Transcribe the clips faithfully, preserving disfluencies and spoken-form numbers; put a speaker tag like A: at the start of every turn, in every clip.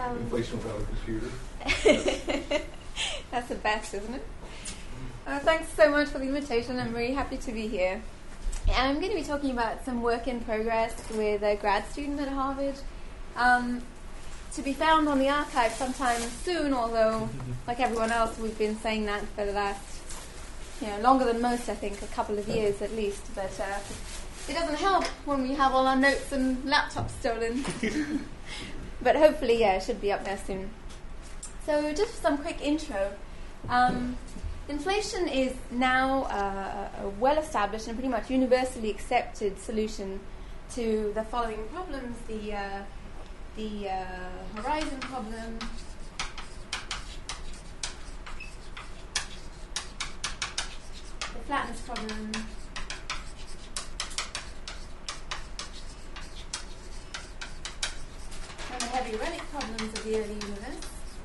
A: Um,
B: Inflation without a computer.
A: That's the best, isn't it? Uh, thanks so much for the invitation. I'm very happy to be here. And I'm going to be talking about some work in progress with a grad student at Harvard. Um, to be found on the archive sometime soon, although, like everyone else, we've been saying that for the last, you know, longer than most, I think, a couple of years at least. But uh, it doesn't help when we have all our notes and laptops stolen. But hopefully, yeah, it should be up there soon. So just some quick intro. Um, inflation is now uh, a well-established and pretty much universally accepted solution to the following problems: the uh, the uh, horizon problem, the flatness problem, and the heavy relic problems of the early universe.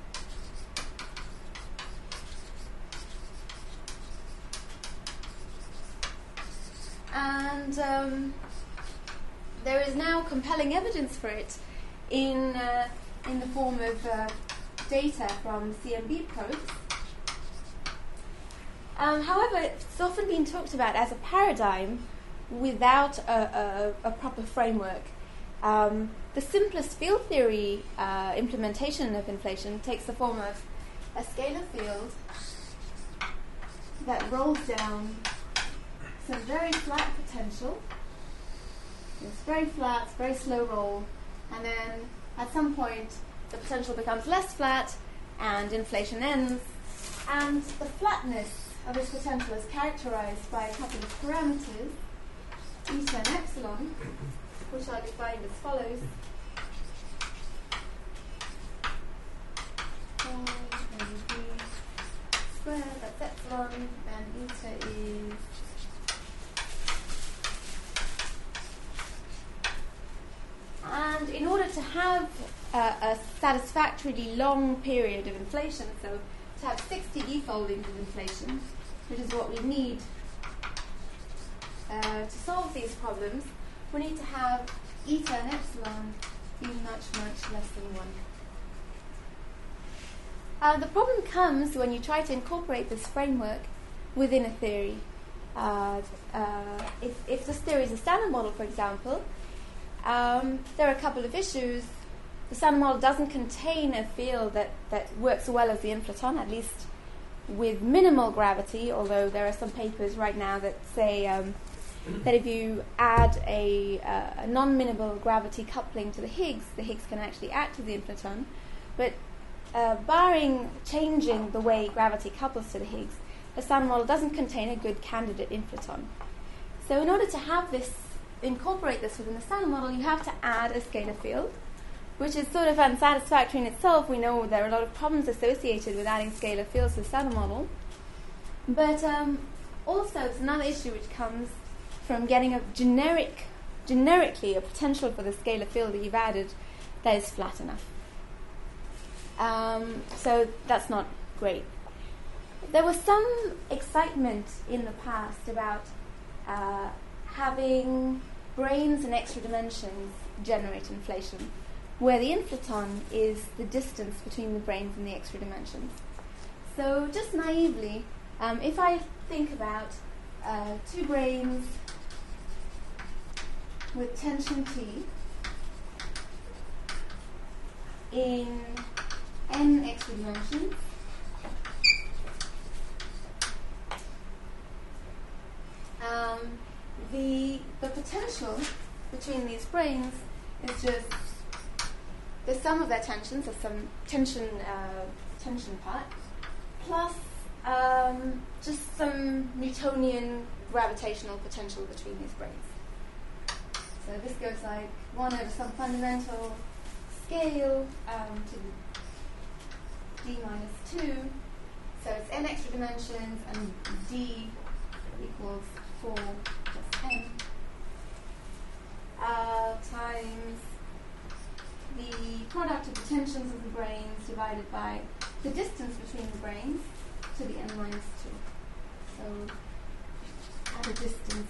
A: And um, there is now compelling evidence for it in uh, in the form of uh, data from C M B probes. Um, however, it's often been talked about as a paradigm without a, a, a proper framework. Um, the simplest field theory uh, implementation of inflation takes the form of a scalar field that rolls down some very flat potential. It's very flat, very slow roll, and then at some point the potential becomes less flat and inflation ends, and the flatness of this potential is characterized by a couple of parameters, eta and epsilon, which are defined as follows. Squared, that's epsilon, and eta is And in order to have uh, a satisfactorily long period of inflation, so to have sixty defoldings of inflation, which is what we need uh, to solve these problems, we need to have eta and epsilon be much, much less than one. Uh, the problem comes when you try to incorporate this framework within a theory. Uh, uh, if, if this theory is a standard model, for example, Um, there are a couple of issues. The standard model doesn't contain a field that, that works well as the inflaton, at least with minimal gravity, although there are some papers right now that say um, that if you add a, uh, a non-minimal gravity coupling to the Higgs, the Higgs can actually act as the inflaton. But uh, barring changing the way gravity couples to the Higgs, the standard model doesn't contain a good candidate inflaton. So in order to have this incorporate this within the standard model, you have to add a scalar field, which is sort of unsatisfactory in itself. We know there are a lot of problems associated with adding scalar fields to the standard model. But um, also, it's another issue which comes from getting a generic, generically a potential for the scalar field that you've added that is flat enough. Um, so that's not great. There was some excitement in the past about uh, having branes in extra dimensions generate inflation, where the inflaton is the distance between the branes and the extra dimensions. So just naively, um, if I think about uh, two branes with tension T in n extra dimensions, um, The, the potential between these branes is just the sum of their tensions, so some tension uh, tension part, plus um, just some Newtonian gravitational potential between these branes. So this goes like one over some fundamental scale um, to d minus two. So it's n extra dimensions, and d equals four plus n uh, times the product of the tensions of the branes divided by the distance between the branes to the n minus two. So at a distance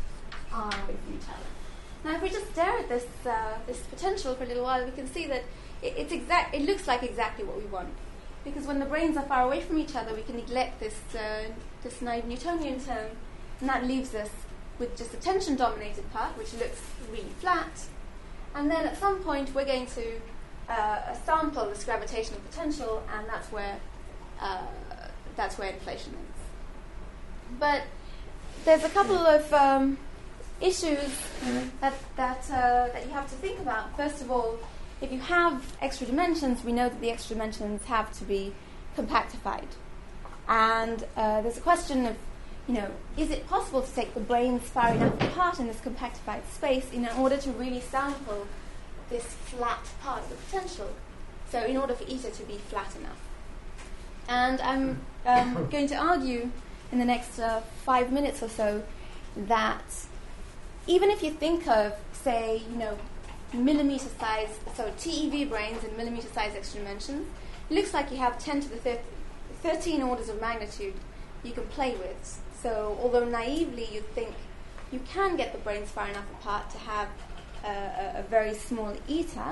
A: r away from each other. Now if we just stare at this uh, this potential for a little while, we can see that it, it's exact. It looks like exactly what we want, because when the branes are far away from each other, we can neglect this uh, this naive Newtonian term, and that leaves us with just a tension-dominated part, which looks really flat. And then at some point, we're going to uh, sample this gravitational potential, and that's where uh, that's where inflation is. But there's a couple of um, issues mm-hmm. that that uh, that you have to think about. First of all, if you have extra dimensions, we know that the extra dimensions have to be compactified. And uh, there's a question of, you know, is it possible to take the branes far enough apart in this compactified space in order to really sample this flat part of the potential? So in order for eta to be flat enough. And I'm um, going to argue in the next uh, five minutes or so that even if you think of, say, you know, millimeter size, so T E V branes and millimeter size extra dimensions, it looks like you have ten to the thir- thirteen orders of magnitude you can play with. So although naively you think you can get the branes far enough apart to have uh, a, a very small eta,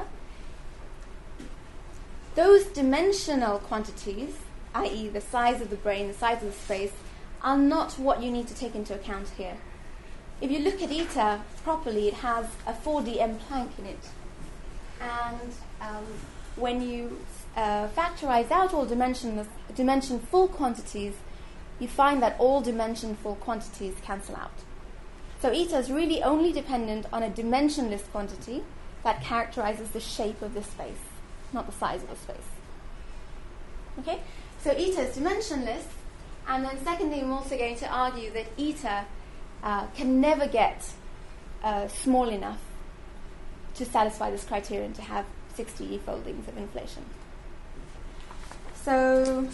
A: those dimensional quantities, that is the size of the brane, the size of the space, are not what you need to take into account here. If you look at eta properly, it has a four D M Planck in it. And um, when you uh, factorize out all dimension, dimension-full quantities, you find that all dimension-full quantities cancel out. So eta is really only dependent on a dimensionless quantity that characterizes the shape of the space, not the size of the space. Okay? So eta is dimensionless, and then secondly, I'm also going to argue that eta uh, can never get uh, small enough to satisfy this criterion to have sixty foldings of inflation. So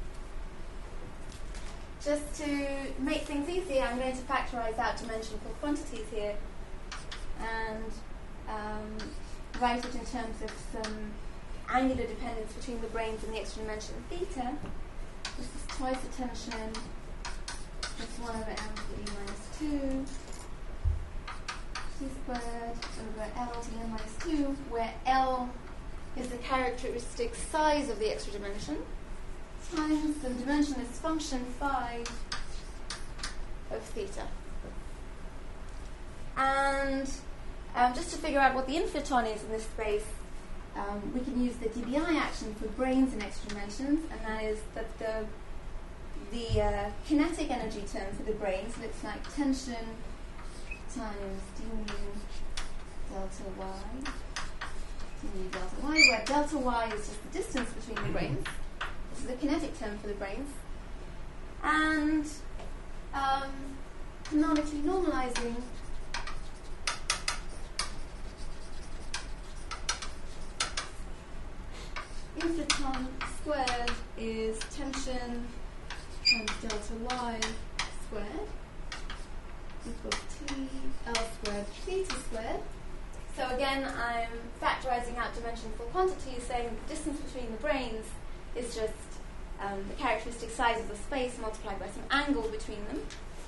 A: just to make things easier, I'm going to factorize out dimensional quantities here and um, write it in terms of some angular dependence between the branes and the extra dimension theta. This is twice the tension, plus one over m to the e minus two, t squared over l to the n minus two, where l is the characteristic size of the extra dimension, times the dimensionless function phi of theta. And um, just to figure out what the inflaton is in this space, um, we can use the D B I action for branes in extra dimensions, and that is that the the uh, kinetic energy term for the branes looks like tension times d mu delta y, d mu delta y, where delta y is just the distance between the branes. This is the kinetic term for the branes. And um, canonically normalizing, inflaton squared is tension times delta y squared equals t l squared theta squared. So again, I'm factorizing out dimensionful quantities, saying the distance between the branes is just um, the characteristic size of the space multiplied by some angle between them.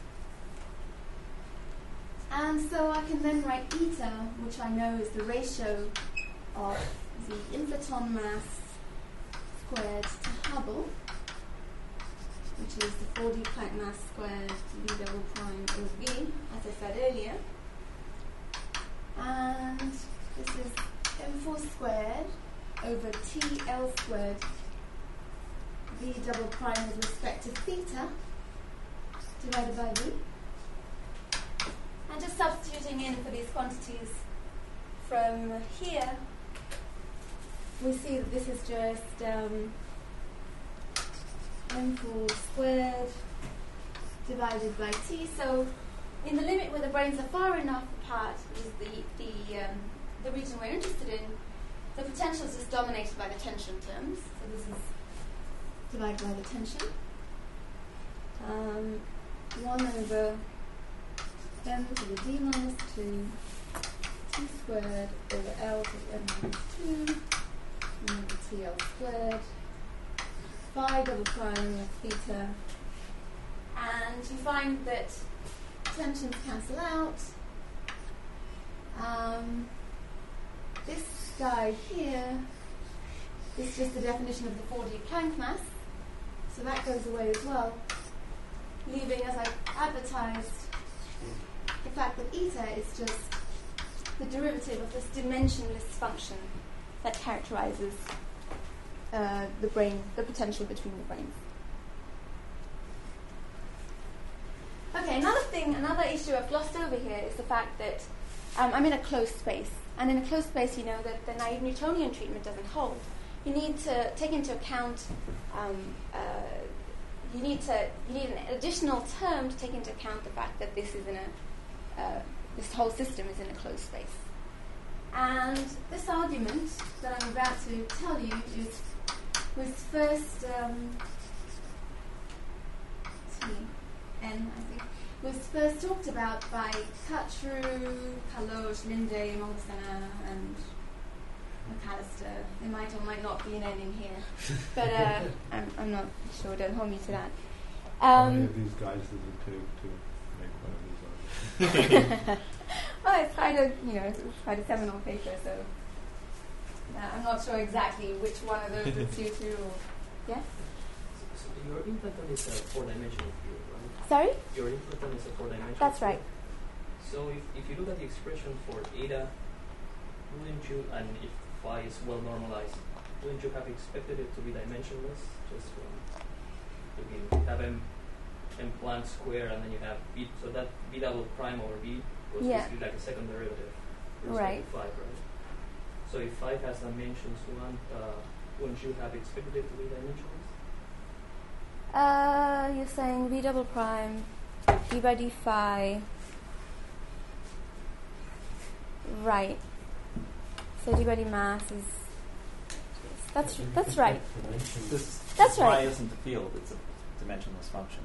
A: And so I can then write eta, which I know is the ratio of the inflaton mass squared to Hubble, which is the four D Planck mass squared v double prime over v, as I said earlier. And this is m four squared over T L squared v double prime with respect to theta divided by v. And just substituting in for these quantities from here, we see that this is just um, m four squared divided by t. So in the limit where the branes are far enough apart, which is the the, um, the region we're interested in, the potential is just dominated by the tension terms. So this is divided by the tension. Um, one over m to the d minus two, t squared over l to the n minus two, over tl squared, phi double prime of theta, and you find that tensions cancel out. Um, this guy here is just the definition of the four D Planck mass. So that goes away as well, leaving, as I've advertised, the fact that eta is just the derivative of this dimensionless function that characterizes uh, the brain, the potential between the brains. Okay, another thing, another issue I've glossed over here is the fact that um, I'm in a closed space. And in a closed space, you know that the naive Newtonian treatment doesn't hold. You need to take into account, um, uh, you need to, you need an additional term to take into account the fact that this is in a, uh, this whole system is in a closed space. And this argument that I'm about to tell you is, was first, um, T N, I think, was first talked about by Kachru, Kalosh, Linde, Molsana, and McAllister. There might or might not be an ending here, but uh, I'm, I'm not sure. Don't hold me to that. Um,
B: How many of these guys does it take to make one of these arguments?
A: Well, it's quite a, you know, it's quite a seminal paper, so uh, I'm not sure exactly which one of those it's due to. Or, yeah?
C: So, so your implanton is a four-dimensional field, right?
A: Sorry?
C: Your implanton is a four-dimensional
A: That's
C: field.
A: right.
C: So if, if you look at the expression for eta, wouldn't you, and if phi is well normalized, wouldn't you have expected it to be dimensionless? Just from, you have m, m Planck square, and then you have b, so that b double prime over b was
A: Yeah.
C: basically like a second derivative.
A: Right.
C: Phi, right? So if phi has dimensions one, uh, wouldn't you have expected it to be dimensionless?
A: Uh, you're saying v double prime, d by d phi. Right. So d by d mass is. That's that's right.
D: This
A: That's
D: phi
A: right.
D: isn't the field; it's a dimensionless function.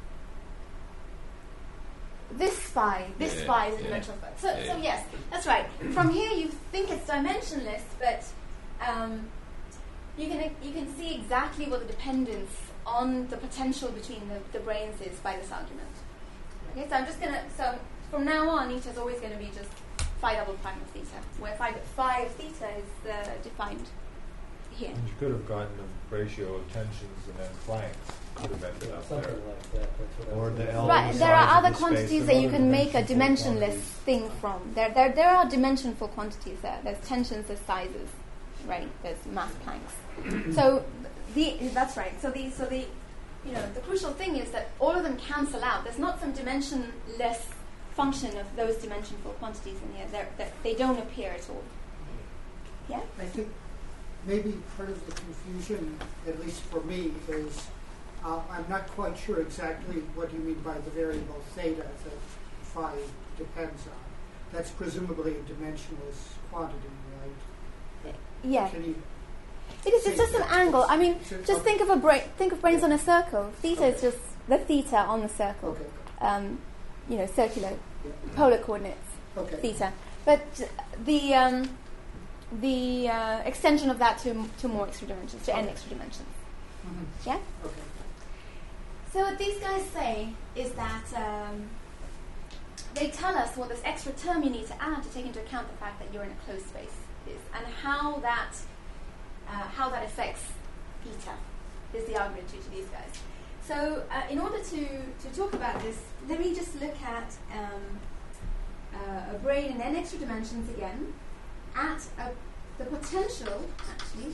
A: This phi, this
E: Yeah,
A: phi is a
E: yeah.
A: dimensional phi. So,
E: Yeah.
A: so yes, that's right. From here, you think it's dimensionless, but um, you can you can see exactly what the dependence on the potential between the, the brains is by this argument. Okay, so I'm just gonna so from now on, eta is always going to be just phi double prime of theta, where phi, phi of theta is uh, defined here.
B: You could have gotten a ratio of tensions and then Planck's could have ended up
F: Something
B: there.
F: like that. That's what
B: Or
F: I was
B: the
F: thinking.
B: L
A: Right,
B: the
A: there are
B: size of
A: other
B: the space
A: quantities
B: and
A: that you
B: other
A: can make a
B: dimensionful
A: dimensionless
B: quantities.
A: thing from. There, there, there are dimensionful quantities there. There's tensions, there's sizes, right? There's mass Plancks. So the that's right. So the so the you know the crucial thing is that all of them cancel out. There's not some dimensionless function of those dimensionful quantities in here. They're, they're, they don't appear at all. Yeah.
G: I think maybe part of the confusion, at least for me, is uh, I'm not quite sure exactly what you mean by the variable theta that phi depends on. That's presumably a dimensionless quantity, right?
A: Yeah.
G: Can you
A: It is. It's just an angle. I mean,
G: So-
A: just think of a bra- think of brains on a circle. Theta is just the theta on the circle.
G: Okay.
A: Um, you know, circular,
G: Yeah.
A: polar coordinates,
G: Okay.
A: theta. But the um, the uh, extension of that to to more extra dimensions, to n
G: Okay.
A: extra dimensions.
G: Mhm.
A: Yeah.
G: Okay.
A: So what these guys say is that um, they tell us what this extra term you need to add to take into account the fact that you're in a closed space is, and how that uh, how that affects theta is the argument due to these guys. So uh, in order to, to talk about this, let me just look at um, uh, a brain in n extra dimensions again, at a, the potential, actually,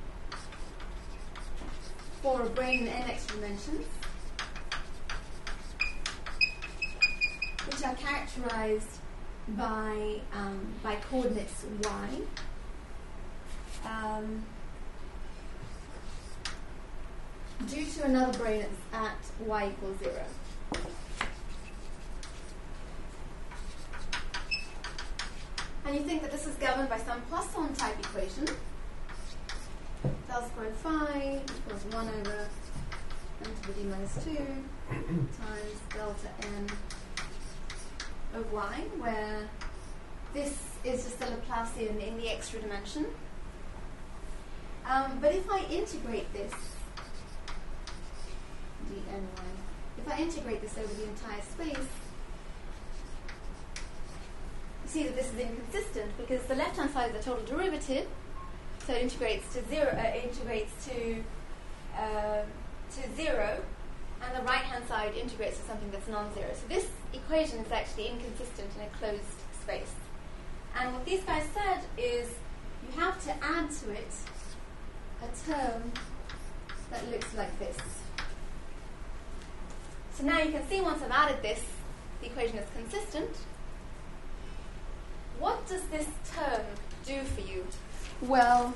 A: for a brain in n extra dimensions, which are characterized by um, by coordinates y. Um, due to another brain at y equals zero. And you think that this is governed by some Poisson type equation. Del squared phi equals one over n to the d minus two times delta n of y, where this is just a Laplacian in the extra dimension. Um, but if I integrate this dny, if I integrate this over the entire space, you see that this is inconsistent because the left-hand side is the total derivative, so it integrates to zero. Uh, integrates to uh, to zero, and the right-hand side integrates to something that's non-zero. So this equation is actually inconsistent in a closed space. And what these guys said is you have to add to it a term that looks like this. So now you can see once I've added this, the equation is consistent. What does this term do for you? Well,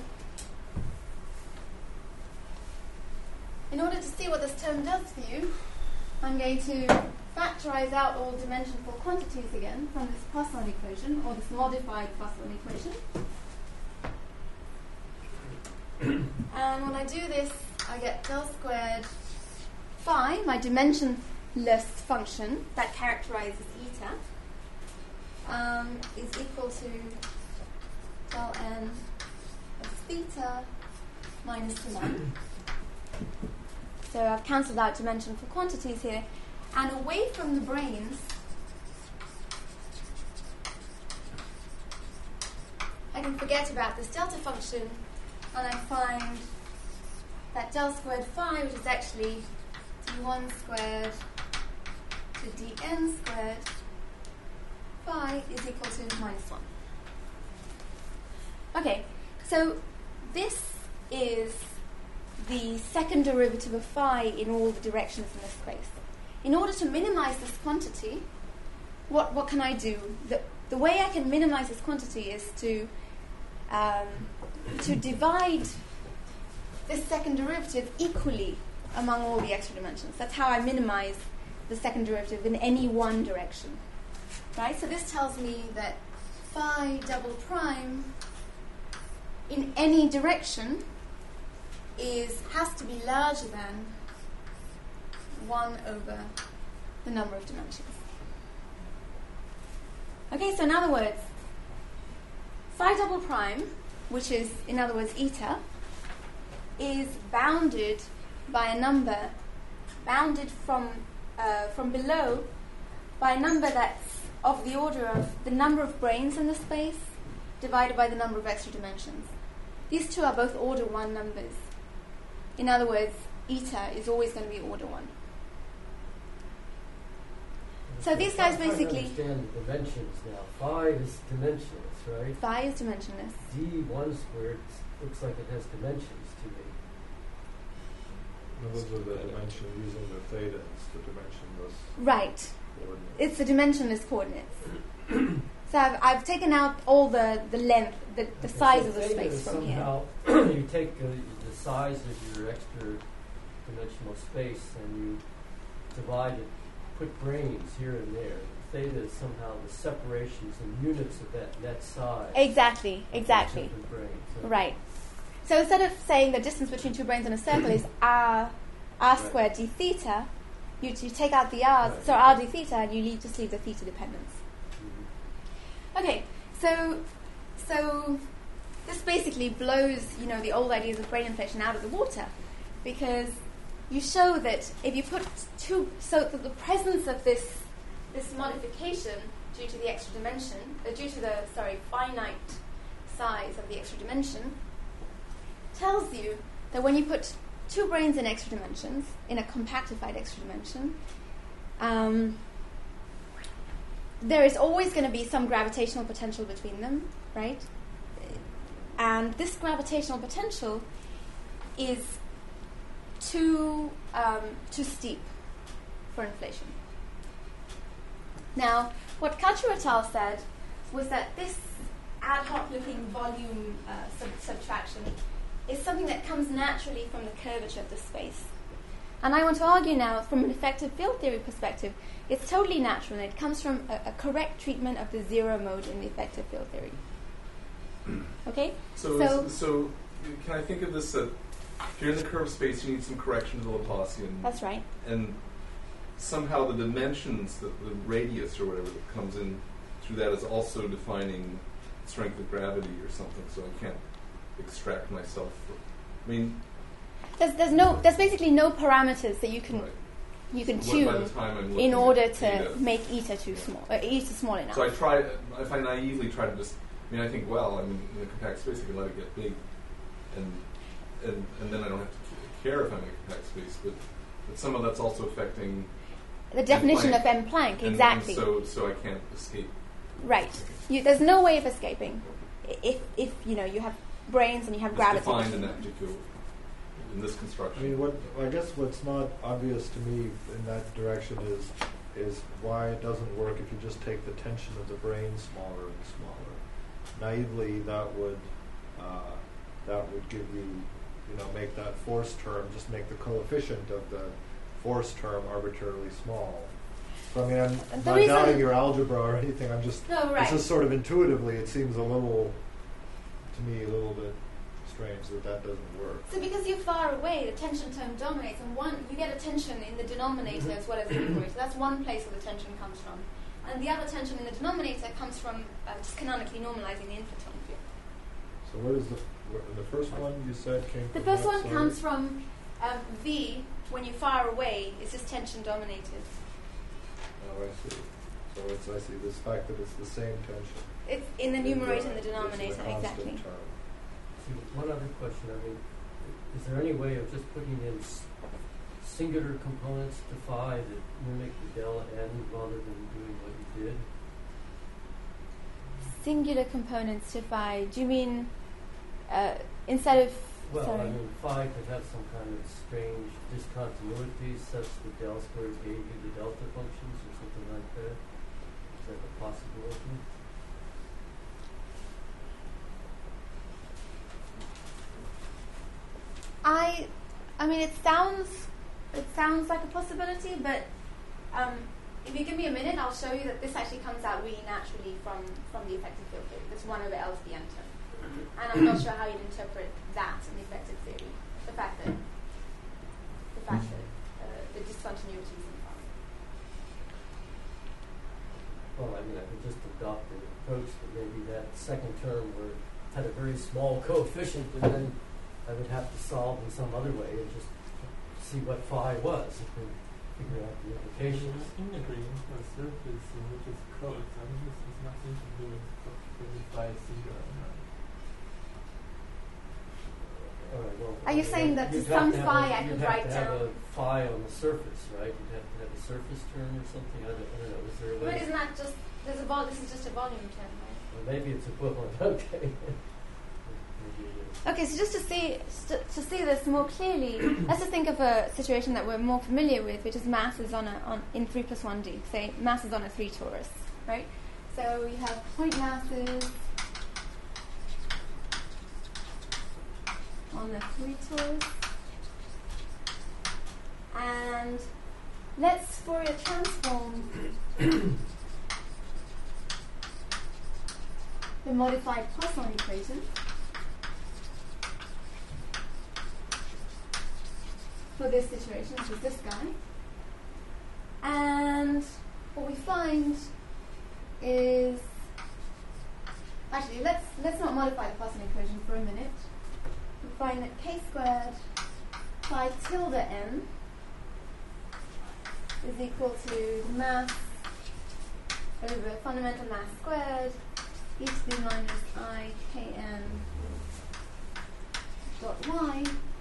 A: in order to see what this term does for you, I'm going to factorize out all dimensionful quantities again from this Poisson equation, or this modified Poisson equation. And when I do this, I get del squared phi, my dimensionless function that characterizes eta, um, is equal to del n of theta minus one. So I've cancelled out dimension for quantities here. And away from the branes, I can forget about this delta function, and I find that del squared phi, which is actually d one squared to dn squared, phi is equal to minus one. Okay, so this is the second derivative of phi in all the directions in this space. In order to minimize this quantity, what, what can I do? The, the way I can minimize this quantity is to um, to divide this second derivative equally among all the extra dimensions. That's how I minimize the second derivative in any one direction. Right? So this tells me that phi double prime in any direction is has to be larger than one over the number of dimensions. Okay, so in other words, phi double prime, which is in other words eta, is bounded by a number, bounded from uh, from below by a number that's of the order of the number of branes in the space divided by the number of extra dimensions. These two are both order one numbers. In other words, eta is always going to be order one. So these guys
E: I'm trying to
A: basically...
E: understand the dimensions now. Phi is dimensionless, right?
A: Phi is dimensionless.
E: d one squared looks like it has dimensions to me.
B: Those are the dimension using the theta as the dimensionless
A: Right.
B: coordinate.
A: It's the dimensionless coordinates. So I've, I've taken out all the, the length, the, the
E: Okay,
A: size
E: so
A: of the
E: theta
A: space
E: is
A: from here.
E: somehow you take uh, the size of your extra dimensional space and you divide it, put branes here and there. Theta is somehow the separations and units of that net size.
A: Exactly,
E: of the
A: exactly.
E: different branes. So
A: Right. So instead of saying the distance between two branes in a circle is r, r
E: Right.
A: squared d theta, you, you take out the r's,
E: Right.
A: so r d theta, and you leave, just leave the theta dependence.
E: Mhm.
A: Okay, so so this basically blows, you know, the old ideas of brane inflation out of the water, because you show that if you put two, so that the presence of this this modification due to the extra dimension, uh, due to the sorry finite size of the extra dimension, tells you that when you put two branes in extra dimensions in a compactified extra dimension, um, there is always going to be some gravitational potential between them, right? And this gravitational potential is too um, too steep for inflation. Now, what Kachu et al. Said was that this ad hoc looking volume uh, sub- subtraction is something that comes naturally from the curvature of the space. And I want to argue now, from an effective field theory perspective, it's totally natural, and it comes from a, a correct treatment of the zero mode in the effective field theory. Okay?
F: So,
A: So-
F: is, so can I think of this that if you're in the curved space, you need some correction to the Laplacian,
A: That's right.
F: and somehow the dimensions, the, the radius or whatever that comes in through that is also defining strength of gravity or something, so I can't extract myself from, I mean...
A: There's, there's no, there's basically no parameters that you can
F: right.
A: you can
F: So what- by
A: tune
F: the time I'm looking
A: in
F: at
A: order to
F: data-
A: make eta too small, uh, eta small enough.
F: So I try, if I naively try to just, I mean, I think, well, I mean, in a compact space, I can let it get big. and and and then I don't have to c- care if I'm in a compact space, but but some of that's also affecting
A: The definition
F: M
A: of M Planck,
F: and-
A: exactly.
F: And so so I can't escape.
A: Right. You, there's no way of escaping. I- If if you know you have brains and you have
F: It's
A: gravity.
F: defined in that particular in this
B: I
F: construction.
B: mean, what I guess what's not obvious to me in that direction is is why it doesn't work if you just take the tension of the brain smaller and smaller. Naively, that would uh, that would give you, you know, make that force term, just make the coefficient of the force term arbitrarily small. So I mean, I'm
A: The
B: not
A: reason-
B: doubting your algebra or anything. I'm just
A: No, right.
B: it's just sort of intuitively, it seems a little, to me, a little bit strange that that doesn't work.
A: So because you're far away, the tension term dominates, and one you get a tension in the denominator as well as in the numerator. That's one place where the tension comes from, and the other tension in the denominator comes from uh, just canonically normalizing the inflaton field.
B: So what is the what, the first one you said came
A: The
B: from?
A: first
B: what,
A: one
B: sorry?
A: comes from um, V when you're far away. It's just tension dominated.
B: Oh, I see. So it's I see this fact that it's the same tension.
A: It's in the numerator and the
B: It's a
A: denominator,
B: constant
A: exactly.
B: term.
E: See, one other question. I mean, is there any way of just putting in s- singular components to phi that mimic the del n rather than doing what you did?
A: Singular components to phi. Do you mean uh, instead of?
E: Well,
A: sorry.
E: I mean, phi could have some kind of strange discontinuity such that del squared gave you the delta functions or something like that. Is that a possibility?
A: I, I mean, it sounds, it sounds like a possibility, but um, if you give me a minute, I'll show you that this actually comes out really naturally from, from the effective field theory. This one over L to the n term, and I'm not sure how you'd interpret that in the effective theory. The fact that, the fact that uh, the discontinuities in phi.
E: Well, I mean, I could just adopt the approach that maybe that second term were had a very small coefficient, and then I would have to solve in some other way and just see what phi was and figure out the implications.
H: Integrating a surface which is closed, I mean, this has nothing to do with with phi singular.
E: All right, well,
A: Are you
E: I mean,
A: saying that to
E: you'd have
A: some
E: to have
A: phi
E: a-
A: I
E: you'd
A: could
E: have
A: write
E: to have
A: down-
E: a phi on the surface, right? You'd have to have a surface term or something. I don't, I don't know. Is there a
A: But
E: way?
A: isn't that just? There's a vol- This is just a volume term, right?
E: Well, maybe it's equivalent. Okay. Maybe it is.
A: Okay, so just to see st- to see this more clearly, let's just think of a situation that we're more familiar with, which is masses on a on in three plus one d. Say masses on a three torus, right? So we have point masses on the three torus, and let's Fourier transform the modified Poisson equation for this situation, which is this guy. And what we find is, actually, let's let's not modify the Poisson equation for a minute. We find that k squared phi tilde n is equal to mass over fundamental mass squared e to the minus I kn dot y.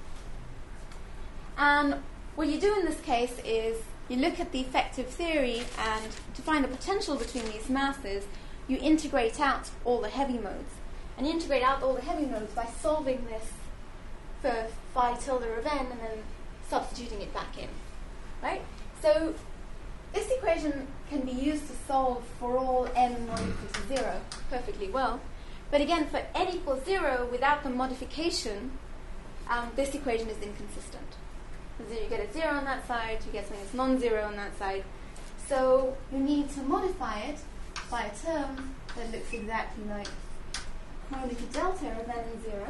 A: And what you do in this case is you look at the effective theory, and to find the potential between these masses, you integrate out all the heavy modes. And you integrate out all the heavy modes by solving this for phi tilde of n and then substituting it back in. Right? So this equation can be used to solve for all n not equal to zero perfectly well. But again, for n equals zero without the modification, um, this equation is inconsistent. So you get a zero on that side, you get something that's non-zero on that side. So you need to modify it by a term that looks exactly like Kronecker delta of n zero.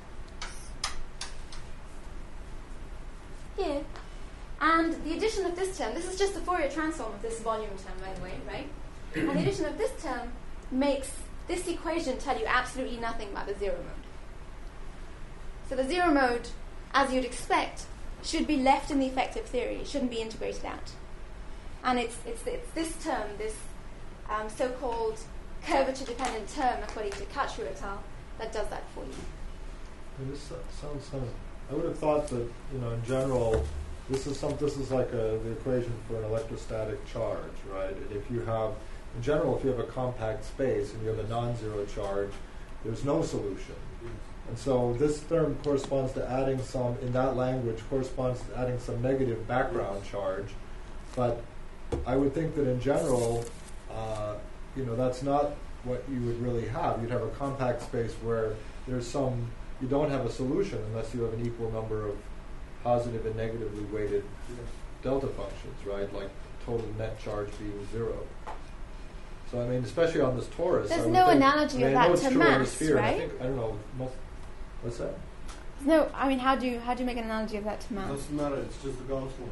A: Here. And the addition of this term, this is just the Fourier transform of this volume term, by the way, right? And the addition of this term makes this equation tell you absolutely nothing about the zero mode. So the zero mode, as you'd expect, should be left in the effective theory. It shouldn't be integrated out. And it's it's, it's this term, this um, so-called curvature-dependent term, according to Kachru et al., that does that for you.
B: I mean, this so- sounds, sounds. I would have thought that, you know, in general, this is some. This is like a, the equation for an electrostatic charge, right? And if you have, in general, if you have a compact space and you have a non-zero charge, there's no solution. And so this term corresponds to adding some, in that language, corresponds to adding some negative background charge. But I would think that in general, uh, you know, that's not what you would really have. You'd have a compact space where there's some, you don't have a solution unless you have an equal number of positive and negatively weighted delta functions, right? Like total net charge being zero. So I mean, especially on this torus,
A: There's
B: I would
A: no
B: think,
A: analogy
B: I mean,
A: of
B: I know
A: that
B: it's
A: to
B: true on the
A: mass,
B: sphere, and I
A: right?
B: think, I don't know. Most, what's that?
A: No, I mean, how do you how do you make an analogy of that to
I: It
A: mass?
I: doesn't matter, it's just a Gauss law.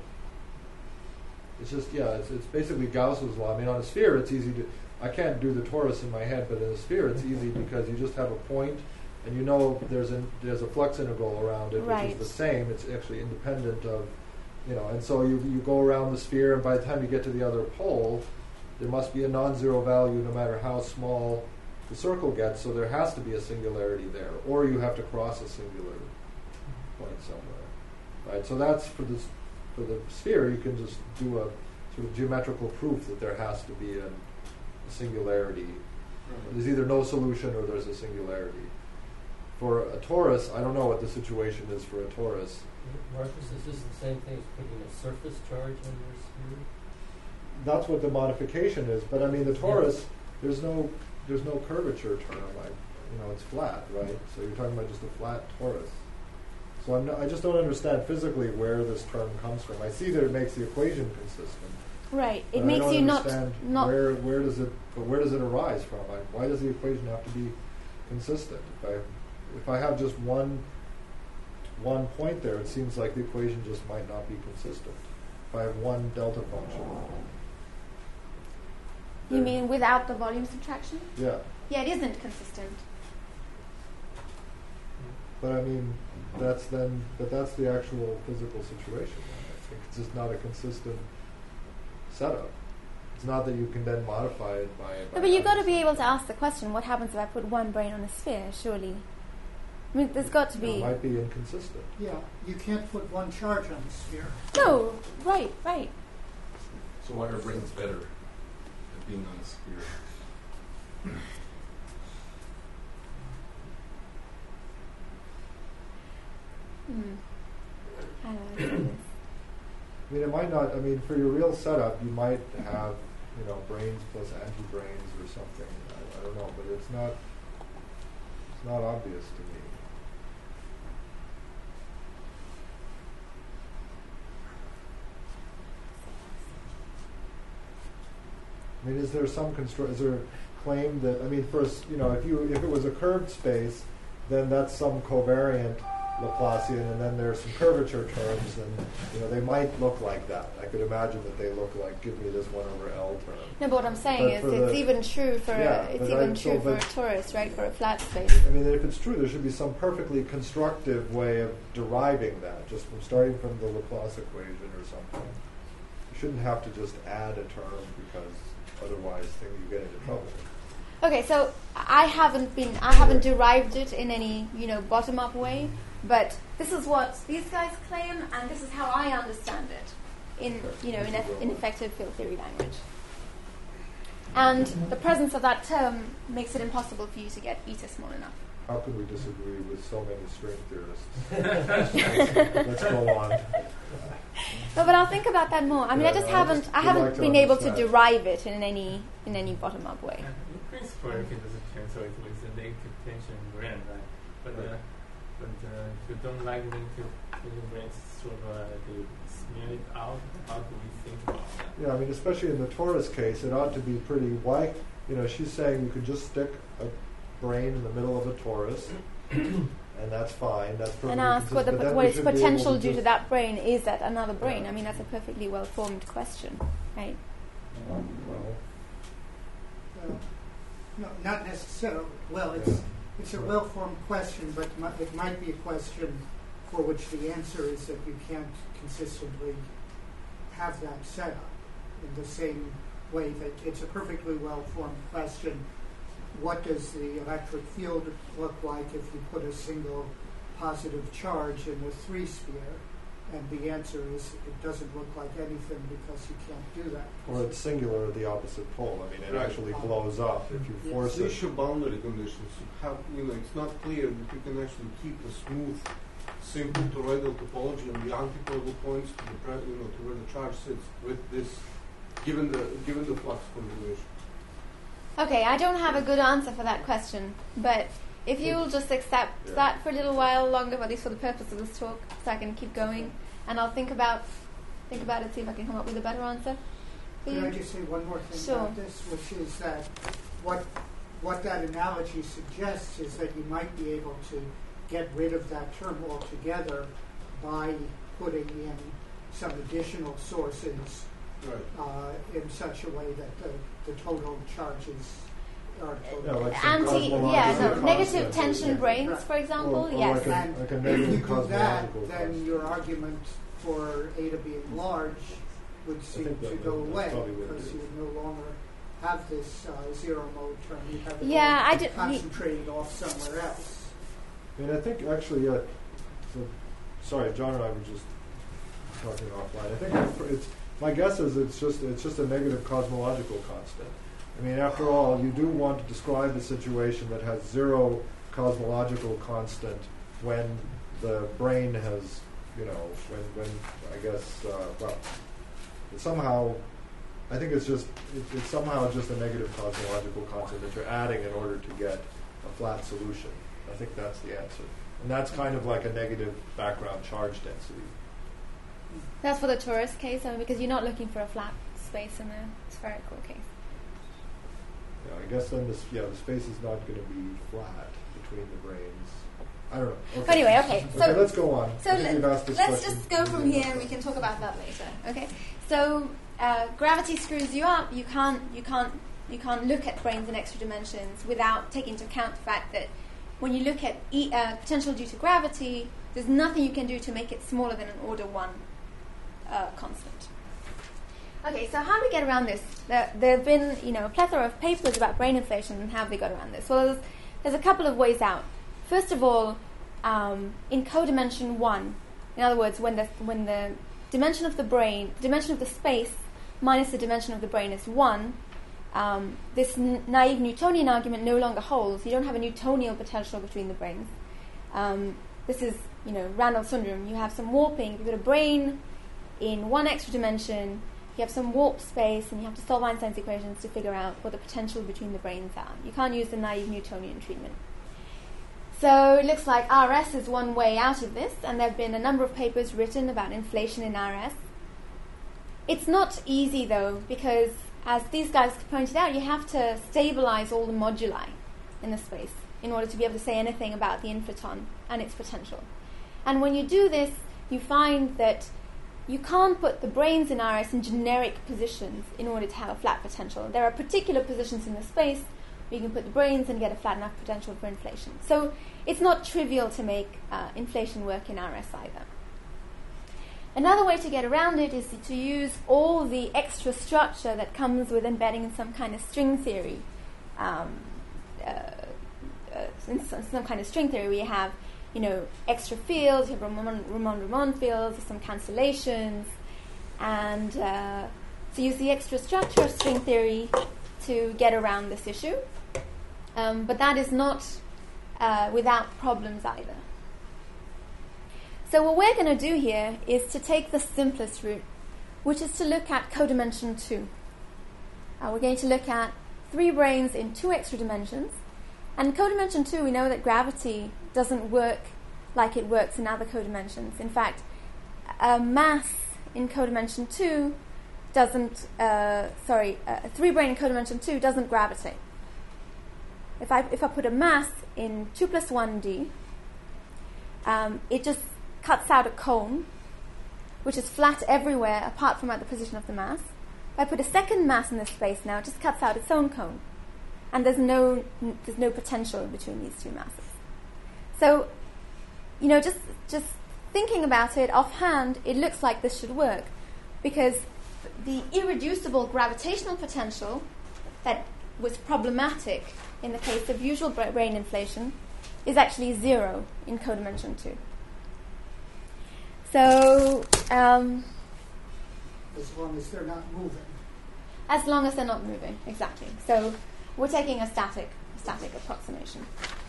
B: It's just yeah, it's, it's basically Gauss's law. I mean, on a sphere, it's easy to. I can't do the torus in my head, but in a sphere, it's easy because you just have a point, and you know there's a there's a flux integral around it,
A: Right.
B: which is the same. It's actually independent of, you know, and so you you go around the sphere, and by the time you get to the other pole, there must be a non-zero value no matter how small the circle gets. So there has to be a singularity there, or you have to cross a singular point somewhere, right? So that's for this for the sphere. You can just do a sort of geometrical proof that there has to be a, a singularity. There's either no solution or there's a singularity. For a torus, I don't know what the situation is for a torus.
E: Marcus, is this the same thing as putting a surface charge on your sphere?
B: That's what the modification is. But I mean, the torus, there's no there's no curvature term. I, you know, it's flat, right? So you're talking about just a flat torus. So I'm not, I just don't understand physically where this term comes from. I see that it makes the equation consistent.
A: Right.
B: but
A: It
B: I
A: makes
B: don't
A: you not
B: understand
A: not
B: where where does it but where does it arise from? I, why does the equation have to be consistent? If I if I have just one one point there, it seems like the equation just might not be consistent. If I have one delta function.
A: You
B: then-
A: mean without the volume subtraction?
B: Yeah.
A: Yeah, it isn't consistent.
B: But I mean, that's then, but that's the actual physical situation. Then. I think it's just not a consistent setup. It's not that you can then modify it by. by
A: No, but you've got to
B: having
A: be able to ask the question: what happens if I put one brain on a sphere? Surely, I mean, there's got to
B: some-
A: be.
B: It might be inconsistent.
G: Yeah, you can't put one charge on the sphere.
A: No, right, right.
F: So why are brains better at being on a sphere?
A: Hmm. How do I say this?
B: I mean, it might not. I mean, for your real setup, you might have, you know, brains plus anti-brains or something. I, I don't know, but it's not. It's not obvious to me. I mean, is there some constru- Is there a claim that? I mean, first, you know, if you if it was a curved space, then that's some covariant Laplacian, and then there's some curvature terms, and you know they might look like that. I could imagine that they look like give me this one over L term.
A: No, but what I'm saying
B: But
A: is,
B: for
A: it's
B: the-
A: even true for
B: Yeah,
A: a, it's
B: but
A: even
B: I-
A: true
B: so
A: for a
B: but-
A: torus, right? For a flat space.
B: I mean, if it's true, there should be some perfectly constructive way of deriving that, just from starting from the Laplace equation or something. You shouldn't have to just add a term because otherwise, then you get into trouble.
A: Okay, so I haven't been, I haven't derived it in any, you know, bottom-up way, but this is what these guys claim, and this is how I understand it in, you know, in, eff- in effective field theory language. And the presence of that term makes it impossible for you to get eta small enough.
B: How can we disagree with so many string theorists? Let's go on.
A: No, but I'll think about that more. I mean,
B: Yeah,
A: I just
B: no, I
A: haven't,
B: just
A: I
B: would
A: haven't
B: like to
A: been able to
B: understand.
A: derive it in any, in any bottom-up way.
H: Yeah, in principle, everything doesn't cancel it with the negative tension in brain, right? But uh,
B: Right.
H: but uh, if you don't like negative tension in brain, it's sort of uh, they smear it out. How do we think about that?
B: Yeah, I mean, especially in the torus case, it ought to be pretty. Why, you know, she's saying you could just stick a brain in the middle of a torus, and that's fine. That's perfectly
A: And ask what, the,
B: consistent, but then
A: what
B: we
A: its
B: should be able
A: potential
B: to
A: due to
B: just-
A: that brain is that another brain.
B: Yeah.
A: I mean, that's a perfectly well-formed question, right?
B: Well,
G: Uh, no, not necessarily. Well, it's
B: Yeah.
G: it's a well-formed question, but mi- it might be a question for which the answer is that you can't consistently have that set up in the same way that it's a perfectly well-formed question. What does the electric field look like if you put a single positive charge in the three sphere? And the answer is it doesn't look like anything because you can't do that.
B: Or it's singular at the opposite pole. I mean, it
I: Right.
B: actually blows up if you
G: Yes.
B: force
I: The
B: it.
I: issue boundary conditions. You have, you know, it's not clear that you can actually keep a smooth, simple toroidal topology on the antipodal points to the, pre- you know, to where the charge sits with this, given the given the flux configuration.
A: Okay, I don't have a good answer for that question, but if you'll just accept
B: Yeah.
A: that for a little while longer, at least for the purpose of this talk, so I can keep going, and I'll think about think about it, see if I can come up with a better answer. for
G: Can I
A: you.
G: just say one more thing
A: Sure.
G: about this, which is that what what that analogy suggests is that you might be able to get rid of that term altogether by putting in some additional sources
I: Right.
G: uh, in such a way that the, the total charges are total.
B: Yeah, like some
A: Anti,
B: cosmological
A: yeah, no,
B: constant.
A: negative tension
B: Yeah.
A: brains,
G: Right.
A: for example,
B: Or- or
A: yes.
B: like a-
G: And
B: like a
G: if
B: negative
G: you do that,
B: cosmological
G: then
B: constant.
G: your argument for eta being large would seem
B: think
G: to
B: that-
G: go
B: that's
G: away
B: probably what it
G: because
B: is.
G: you would no longer have this uh, zero mode term. You have it
A: Yeah,
G: all
A: I did-
G: concentrated off somewhere else.
B: I mean, I think actually, yeah. So, sorry, John and I were just talking offline. I think it's my guess is it's just it's just a negative cosmological constant. I mean, after all, you do want to describe a situation that has zero cosmological constant when the brain has, you know, when when I guess uh, well, it somehow. I think it's just it, it's somehow just a negative cosmological constant that you're adding in order to get a flat solution. I think that's the answer. And that's kind of like a negative background charge density.
A: That's for the torus case, I mean, because you're not looking for a flat space in the spherical case.
B: Yeah, I guess then this yeah, the space is not going to be flat between the brains. I don't know. Okay.
A: Anyway, okay, so-
B: okay, let's go on.
A: So
B: I think
A: let,
B: you've asked this
A: let's
B: question.
A: just go from here and we can talk about that later. Okay? So uh, gravity screws you up. You can't you can't you can't look at brains in extra dimensions without taking into account the fact that when you look at e- uh, potential due to gravity, there's nothing you can do to make it smaller than an order one uh, constant. Okay, so how do we get around this? There, there have been, you know, a plethora of papers about brain inflation and how they got around this. Well, there's, there's a couple of ways out. First of all, um, in codimension one, in other words, when the when the dimension of the brain, dimension of the space minus the dimension of the brain is one, um, this n- naive Newtonian argument no longer holds. You don't have a Newtonian potential between the brains. Um, this is, you know, Randall syndrome. You have some warping. You've got a brain in one extra dimension. You have some warp space, and you have to solve Einstein's equations to figure out what the potential between the brains are. You can't use the naive Newtonian treatment. So it looks like R S is one way out of this, and there have been a number of papers written about inflation in R S. It's not easy, though, because, as these guys pointed out, you have to stabilize all the moduli in the space in order to be able to say anything about the inflaton and its potential. And when you do this, you find that you can't put the brains in R S in generic positions in order to have a flat potential. There are particular positions in the space where you can put the brains and get a flat enough potential for inflation. So it's not trivial to make uh, inflation work in R S either. Another way to get around it is to use all the extra structure that comes with embedding in some kind of string theory. Um, uh, uh, in some, some kind of string theory where you have, you know, extra fields, you have Ramon-Ramon fields, some cancellations, and uh, so use the extra structure of string theory to get around this issue. Um, but that is not uh, without problems either. So what we're going to do here is to take the simplest route, which is to look at codimension two. Uh, we're going to look at three brains in two extra dimensions. And in codimension two, we know that gravity doesn't work like it works in other codimensions. In fact, a mass in codimension two doesn't, uh, sorry, a three brain in codimension two doesn't gravitate. If I if I put a mass in two plus one D, um, it just cuts out a cone, which is flat everywhere apart from at the position of the mass. If I put a second mass in this space now, it just cuts out its own cone. And there's no there's no potential between these two masses. So, you know, just just thinking about it offhand, it looks like this should work, because the irreducible gravitational potential that was problematic in the case of usual brain inflation is actually zero in codimension two. So, um,
G: As long as they're not moving.
A: as long as they're not moving, exactly. So we're taking a static, static approximation.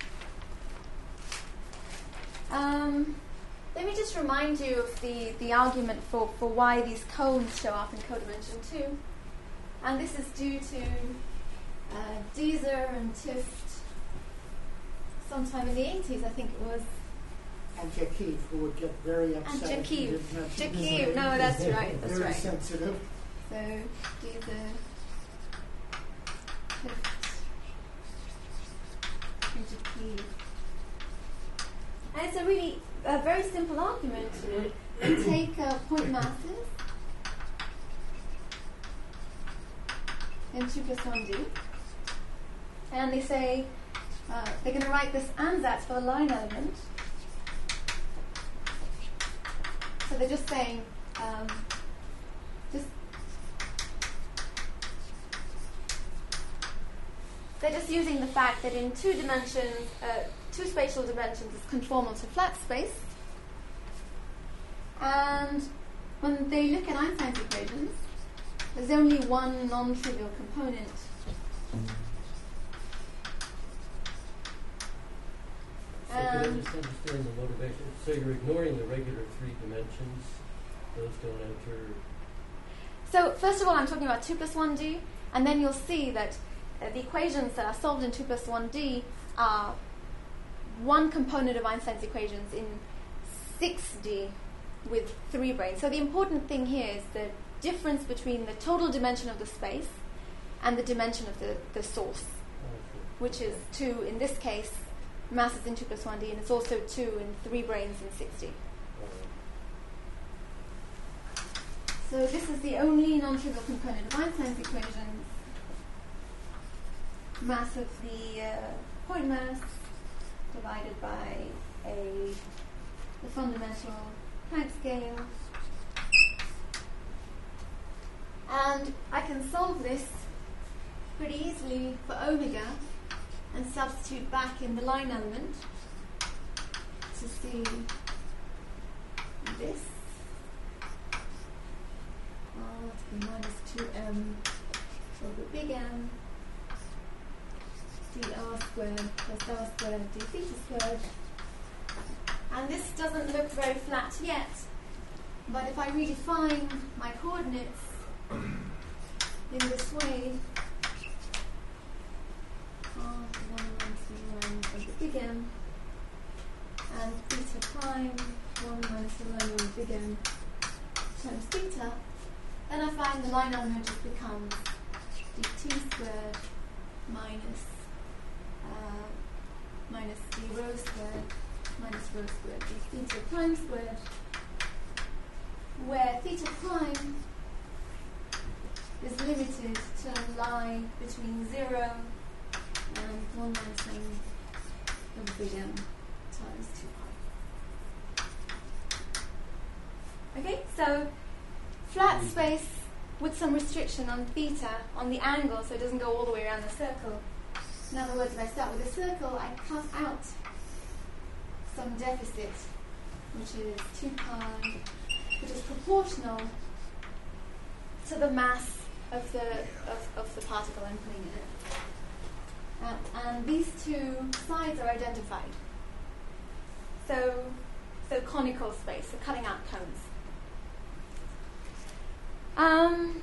A: Um, let me just remind you of the, the argument for, for why these cones show up in codimension two. And this is due to uh, Deezer and Tift sometime in the eighties, I think it was.
G: And Jakiv, who would get very upset.
A: And
G: if you
A: Jakiv.
G: didn't mention his
A: Jakiv,
G: name.
A: no, that's right, that's
G: very
A: right.
G: sensitive.
A: So Deezer, Tift, and Jakiv. And it's a really a very simple argument. You take uh, point masses in two plus one D, and they say uh, they're going to write this ansatz for the line element. So they're just saying, um, just they're just using the fact that in two dimensions, uh, two spatial dimensions is conformal to flat space. And when they look at Einstein's equations, there's only one non-trivial component.
E: So can I
A: Um,
E: just understand the motivation? So you're ignoring the regular three dimensions. Those don't enter.
A: So first of all, I'm talking about two plus one D, and then you'll see that uh, the equations that are solved in two plus one D are one component of Einstein's equations in six D with three branes. So the important thing here is the difference between the total dimension of the space and the dimension of the, the source, which is two in this case, masses in two plus one D, and it's also two in three branes in six D. So this is the only non-trivial component of Einstein's equations. Mass of the uh, point mass divided by a the fundamental Planck scale. And I can solve this pretty easily for omega and substitute back in the line element to see this. Oh, to be minus two m over big M dr squared plus r squared d theta squared. And this doesn't look very flat yet, but if I redefine my coordinates in this way, r one minus one over big M and theta prime one minus one over big M times theta, then I find the line element just becomes dt squared minus uh, minus d rho squared minus rho squared d theta prime squared, where theta prime is limited to lie between zero and one minus one over big M times two pi. Okay, so flat space with some restriction on theta, on the angle, so it doesn't go all the way around the circle. In other words, if I start with a circle, I cut out some deficit, which is two pi, which is proportional to the mass of the of, of the particle I'm putting in it. Uh, and these two sides are identified. So, so conical space, so cutting out cones. Um,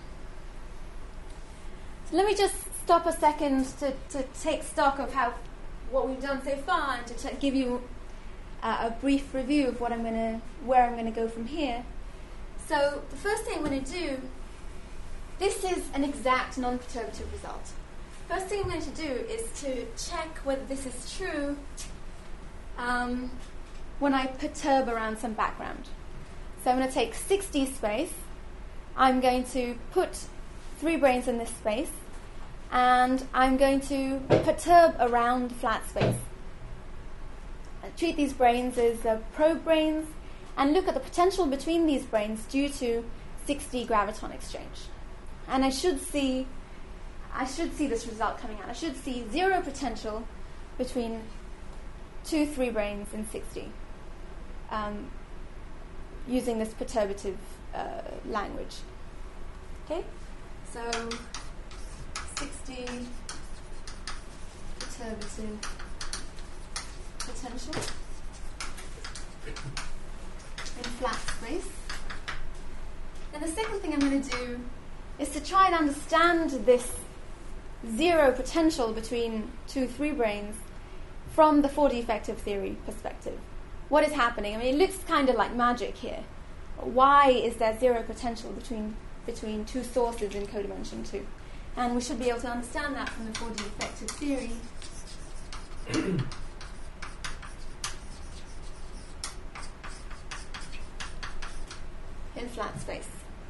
A: so let me just stop a second to, to take stock of how what we've done so far, and to t- give you uh, a brief review of what I'm going to, where I'm going to go from here. So the first thing I'm going to do, this is an exact non-perturbative result. First thing I'm going to do is to check whether this is true um, when I perturb around some background. So I'm going to take six D space. I'm going to put three branes in this space, and I'm going to perturb around flat space. I treat these branes as uh, probe branes, and look at the potential between these branes due to six D graviton exchange. And I should see, I should see this result coming out. I should see zero potential between two three branes in sixty, um, using this perturbative uh, language. Okay, so sixty perturbative potential in flat space. And the second thing I'm going to do is to try and understand this zero potential between two three branes from the four D effective theory perspective. What is happening? I mean, it looks kind of like magic here. Why is there zero potential between between two sources in codimension two? And we should be able to understand that from the four D effective theory. In flat space.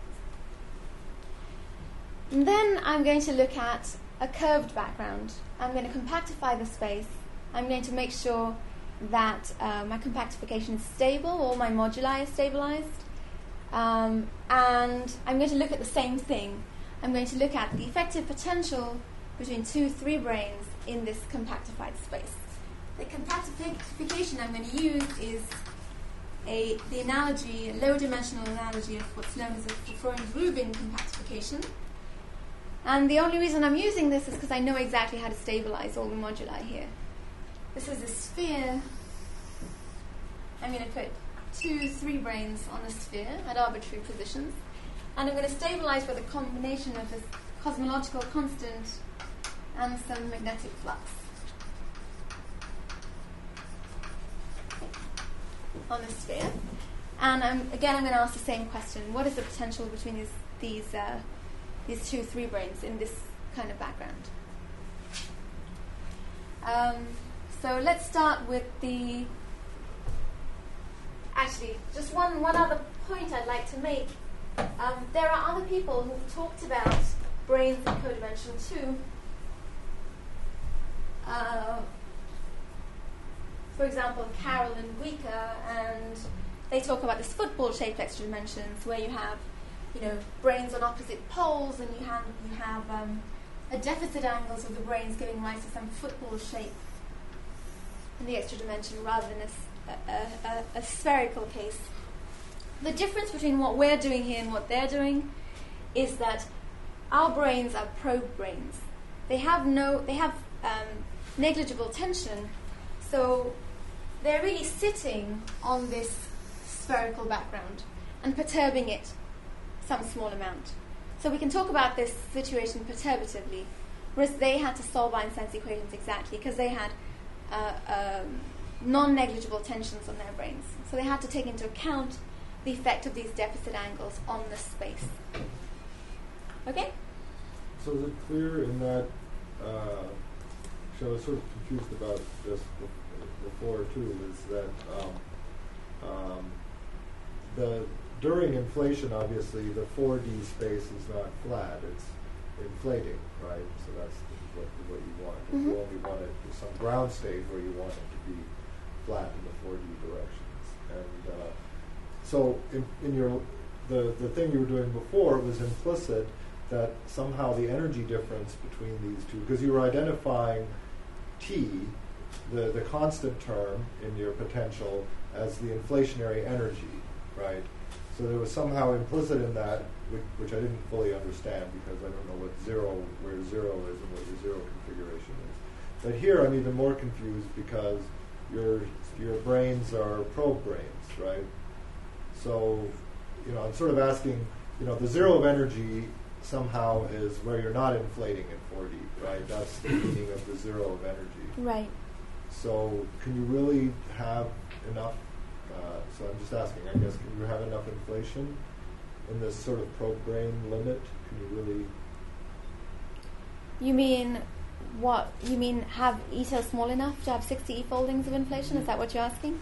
A: And then I'm going to look at a curved background. I'm going to compactify the space. I'm going to make sure that uh, my compactification is stable, all my moduli are stabilized. Um, and I'm going to look at the same thing. I'm going to look at the effective potential between two three branes in this compactified space. The compactification I'm going to use is a, the analogy, a low-dimensional analogy of what's known as a Freund-Rubin compactification. And the only reason I'm using this is because I know exactly how to stabilize all the moduli here. This is a sphere. I'm going to put two three branes on a sphere at arbitrary positions. And I'm going to stabilize with a combination of a cosmological constant and some magnetic flux on the sphere. And I'm, again, I'm going to ask the same question. What is the potential between these these uh, these two three branes in this kind of background? Um, so let's start with the... Actually, just one, one other point I'd like to make. Um, there are other people who've talked about branes in codimension two. Uh, for example, Carroll and Guica, and they talk about this football-shaped extra dimensions where you have, you know, branes on opposite poles, and you have you have um, a deficit angles of the branes giving rise to some football shape in the extra dimension rather than a, a, a, a spherical case. The difference between what we're doing here and what they're doing is that our branes are probe branes. They have no, they have um, negligible tension, so they're really sitting on this spherical background and perturbing it some small amount. So we can talk about this situation perturbatively, whereas they had to solve Einstein's equations exactly because they had uh, um, non-negligible tensions on their branes. So they had to take into account the effect of these deficit angles on the space. Okay?
B: So is it clear in that, uh, so I was sort of confused about this before too, is that um, um, the during inflation, obviously, the four D space is not flat, it's inflating, right? So that's the, what, what you want.
A: Mm-hmm.
B: You only want it to some ground state where you want it to be flat in the four D directions. And uh, so in, in your the, the thing you were doing before was implicit that somehow the energy difference between these two, because you were identifying T, the, the constant term in your potential, as the inflationary energy, right? So there was somehow implicit in that, which, which I didn't fully understand because I don't know what zero, where zero is and what your zero configuration is. But here I'm even more confused because your your branes are probe branes, right? So, you know, I'm sort of asking, you know, the zero of energy somehow is where you're not inflating in four D, right? That's the meaning of the zero of energy.
A: Right.
B: So can you really have enough, uh, so I'm just asking, I guess, can you have enough inflation in this sort of probe brane limit? Can you really...
A: You mean what? You mean have eta small enough to have sixty E foldings of inflation? Is that what you're asking?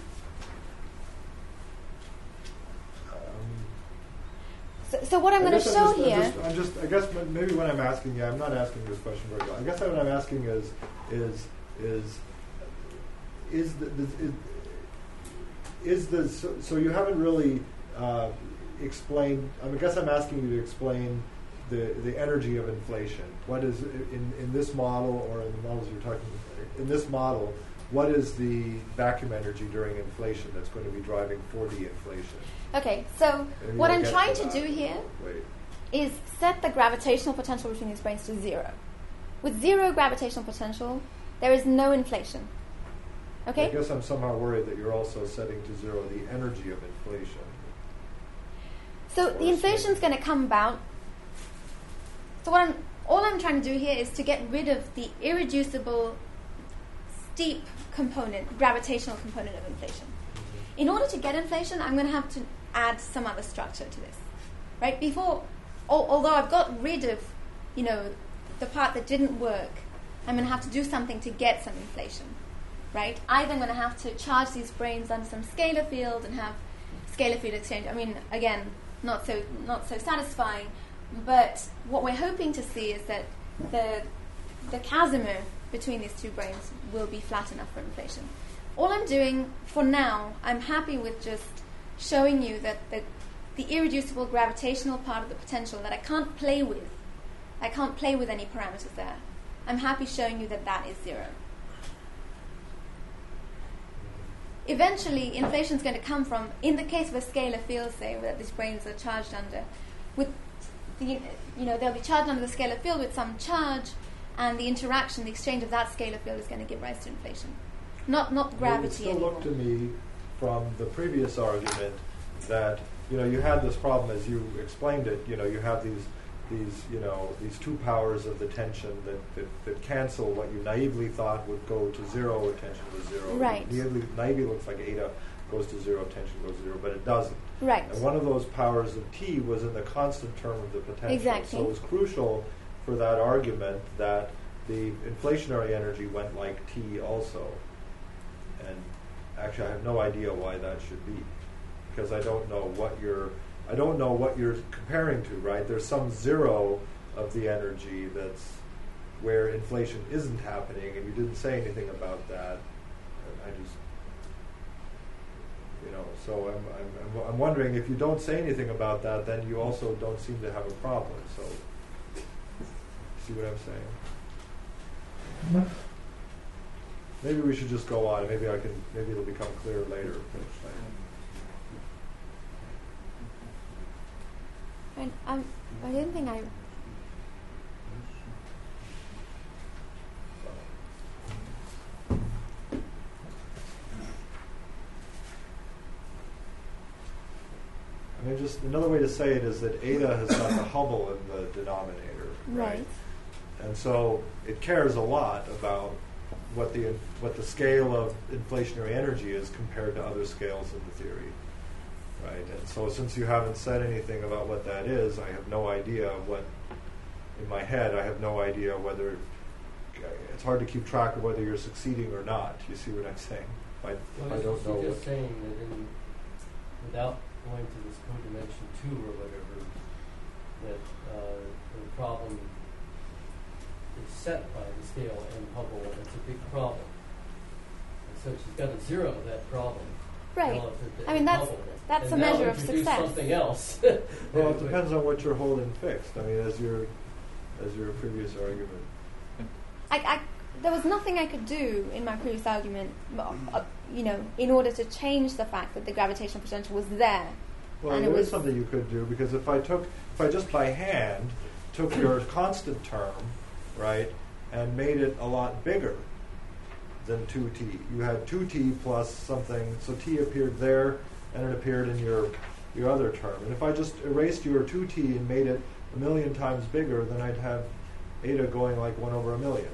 B: Um,
A: So, so what I'm
B: I
A: going to
B: guess
A: show
B: I'm just,
A: here...
B: I'm just, I'm just, I guess m- maybe when I'm asking you, I'm not asking this question very well. I guess what I'm asking is, is, is, is the, the is, is the so, so you haven't really uh, explained. I mean, I guess I'm asking you to explain the the energy of inflation. What is in in this model or in the models you're talking in this model? what is the vacuum energy during inflation that's going to be driving four D inflation?
A: Okay, so
B: Maybe
A: what
B: we'll
A: I'm
B: get
A: trying
B: to
A: to
B: that.
A: do here
B: Wait.
A: is set the gravitational potential between these branes to zero. With zero gravitational potential, there is no inflation. Okay?
B: I guess I'm somehow worried that you're also setting to zero the energy of inflation.
A: So
B: Or
A: the inflation is going to come about. So what I'm, all I'm trying to do here is to get rid of the irreducible, steep component, gravitational component of inflation. In order to get inflation, I'm going to have to add some other structure to this, right? Before, al- although I've got rid of, you know, the part that didn't work, I'm going to have to do something to get some inflation, right? Either I'm going to have to charge these branes under some scalar field and have scalar field exchange. I mean, again, not so not so satisfying, but what we're hoping to see is that the the Casimir between these two branes will be flat enough for inflation. All I'm doing for now, I'm happy with just showing you that the the irreducible gravitational part of the potential that I can't play with, I can't play with any parameters there. I'm happy showing you that that is zero. Eventually, inflation is going to come from, in the case of a scalar field, say, that these branes are charged under, with the, you know, they'll be charged under the scalar field with some charge, and the interaction, the exchange of that scalar field is going to give rise to inflation. Not not gravity
B: It still
A: anymore.
B: looked to me from the previous argument that, you know, you had this problem as you explained it. You know, you have these these you know these two powers of the tension that, that, that cancel what you naively thought would go to zero, or tension was zero.
A: Right.
B: Naively, naively looks like eta goes to zero, tension goes to zero, but it doesn't.
A: Right.
B: And one of those powers of T was in the constant term of the potential.
A: Exactly.
B: So it was crucial for that argument that the inflationary energy went like T also. And actually, I have no idea why that should be, because I don't know what you're, I don't know what you're comparing to, right? There's some zero of the energy that's where inflation isn't happening, and you didn't say anything about that. And I just, you know, so I'm, I'm, I'm, I'm wondering if you don't say anything about that, then you also don't seem to have a problem. So, see what I'm saying? Maybe we should just go on. Maybe I can. Maybe it'll become clear later.
A: And um, I don't think I.
B: I mean, just another way to say it is that eta has got the Hubble in the denominator, right?
A: Right.
B: And so it cares a lot about what the what the scale of inflationary energy is compared to other scales in the theory, right? And so since you haven't said anything about what that is, I have no idea what, in my head, I have no idea whether, it's hard to keep track of whether you're succeeding or not. You see what I'm saying? I,
E: Well,
B: I
E: it's
B: don't
E: just-
B: know
E: you're
B: what.
E: just saying that in, without going to this codimension two or whatever, that uh, the problem is set by the scale and Hubble, and it's a big problem. And so she's got to zero that problem.
A: Right.
E: relative to
A: I mean, that's
E: Hubble.
A: that's
E: And
A: a
E: now
A: measure of
E: introduce
A: success.
E: something else.
B: Well, it depends on what you're holding fixed. I mean, as your as your previous argument.
A: I, I, there was nothing I could do in my previous argument, uh, you know, in order to change the fact that the gravitational potential was there.
B: Well,
A: And it
B: there
A: was-
B: is something you could do, because if I took, if I just by hand took your constant term, right, and made it a lot bigger than two t. You had two t plus something, so t appeared there, and it appeared in your your other term. And if I just erased your two t and made it a million times bigger, then I'd have eta going like one over a million.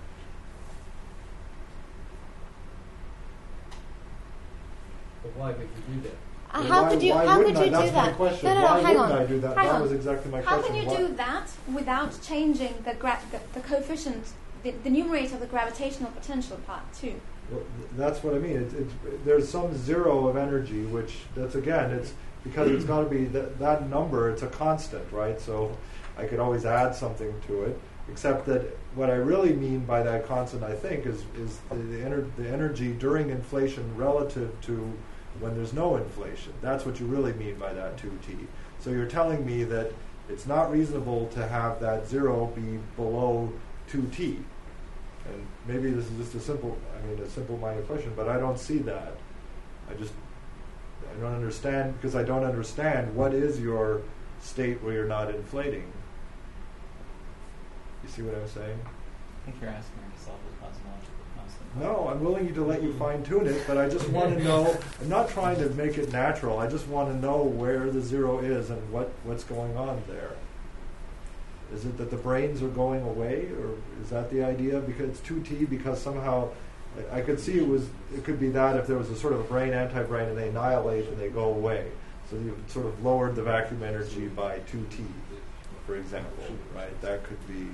E: But why would you do that?
A: Uh,
B: Well,
A: how
B: why-
A: could you?
B: why
A: How could
B: wouldn't
A: you
B: I?
A: do
B: That's my
A: that?
B: question.
A: No, no,
B: Why
A: no. Hang
B: wouldn't
A: on.
B: I do that?
A: Hang
B: That
A: on.
B: was exactly my
A: How
B: question.
A: can you
B: Why-
A: do that without changing the, gra- the, the coefficient, the, the numerator of the gravitational potential part too?
B: Well, th- that's what I mean. It's, it's, there's some zero of energy, which that's again, it's because it's got to be that, that number. It's a constant, right? So I could always add something to it. Except that what I really mean by that constant, I think, is is the the, ener- the energy during inflation relative to when there's no inflation. That's what you really mean by that two t. So you're telling me that it's not reasonable to have that zero be below two t. And maybe this is just a simple, I mean, a simple-minded question, but I don't see that. I just, I don't understand, because I don't understand what is your state where you're not inflating. You see what I'm saying?
D: I think you're asking her to solve the cosmological constant.
B: No, I'm willing to let you fine-tune it, but I just want to know, I'm not trying to make it natural, I just want to know where the zero is and what, what's going on there. Is it that the brains are going away, or is that the idea? Because it's two T, because somehow, I, I could see it was, it could be that if there was a sort of a brain, anti-brain, and they annihilate and they go away. So you've sort of lowered the vacuum energy by two T, for example, right? That could be.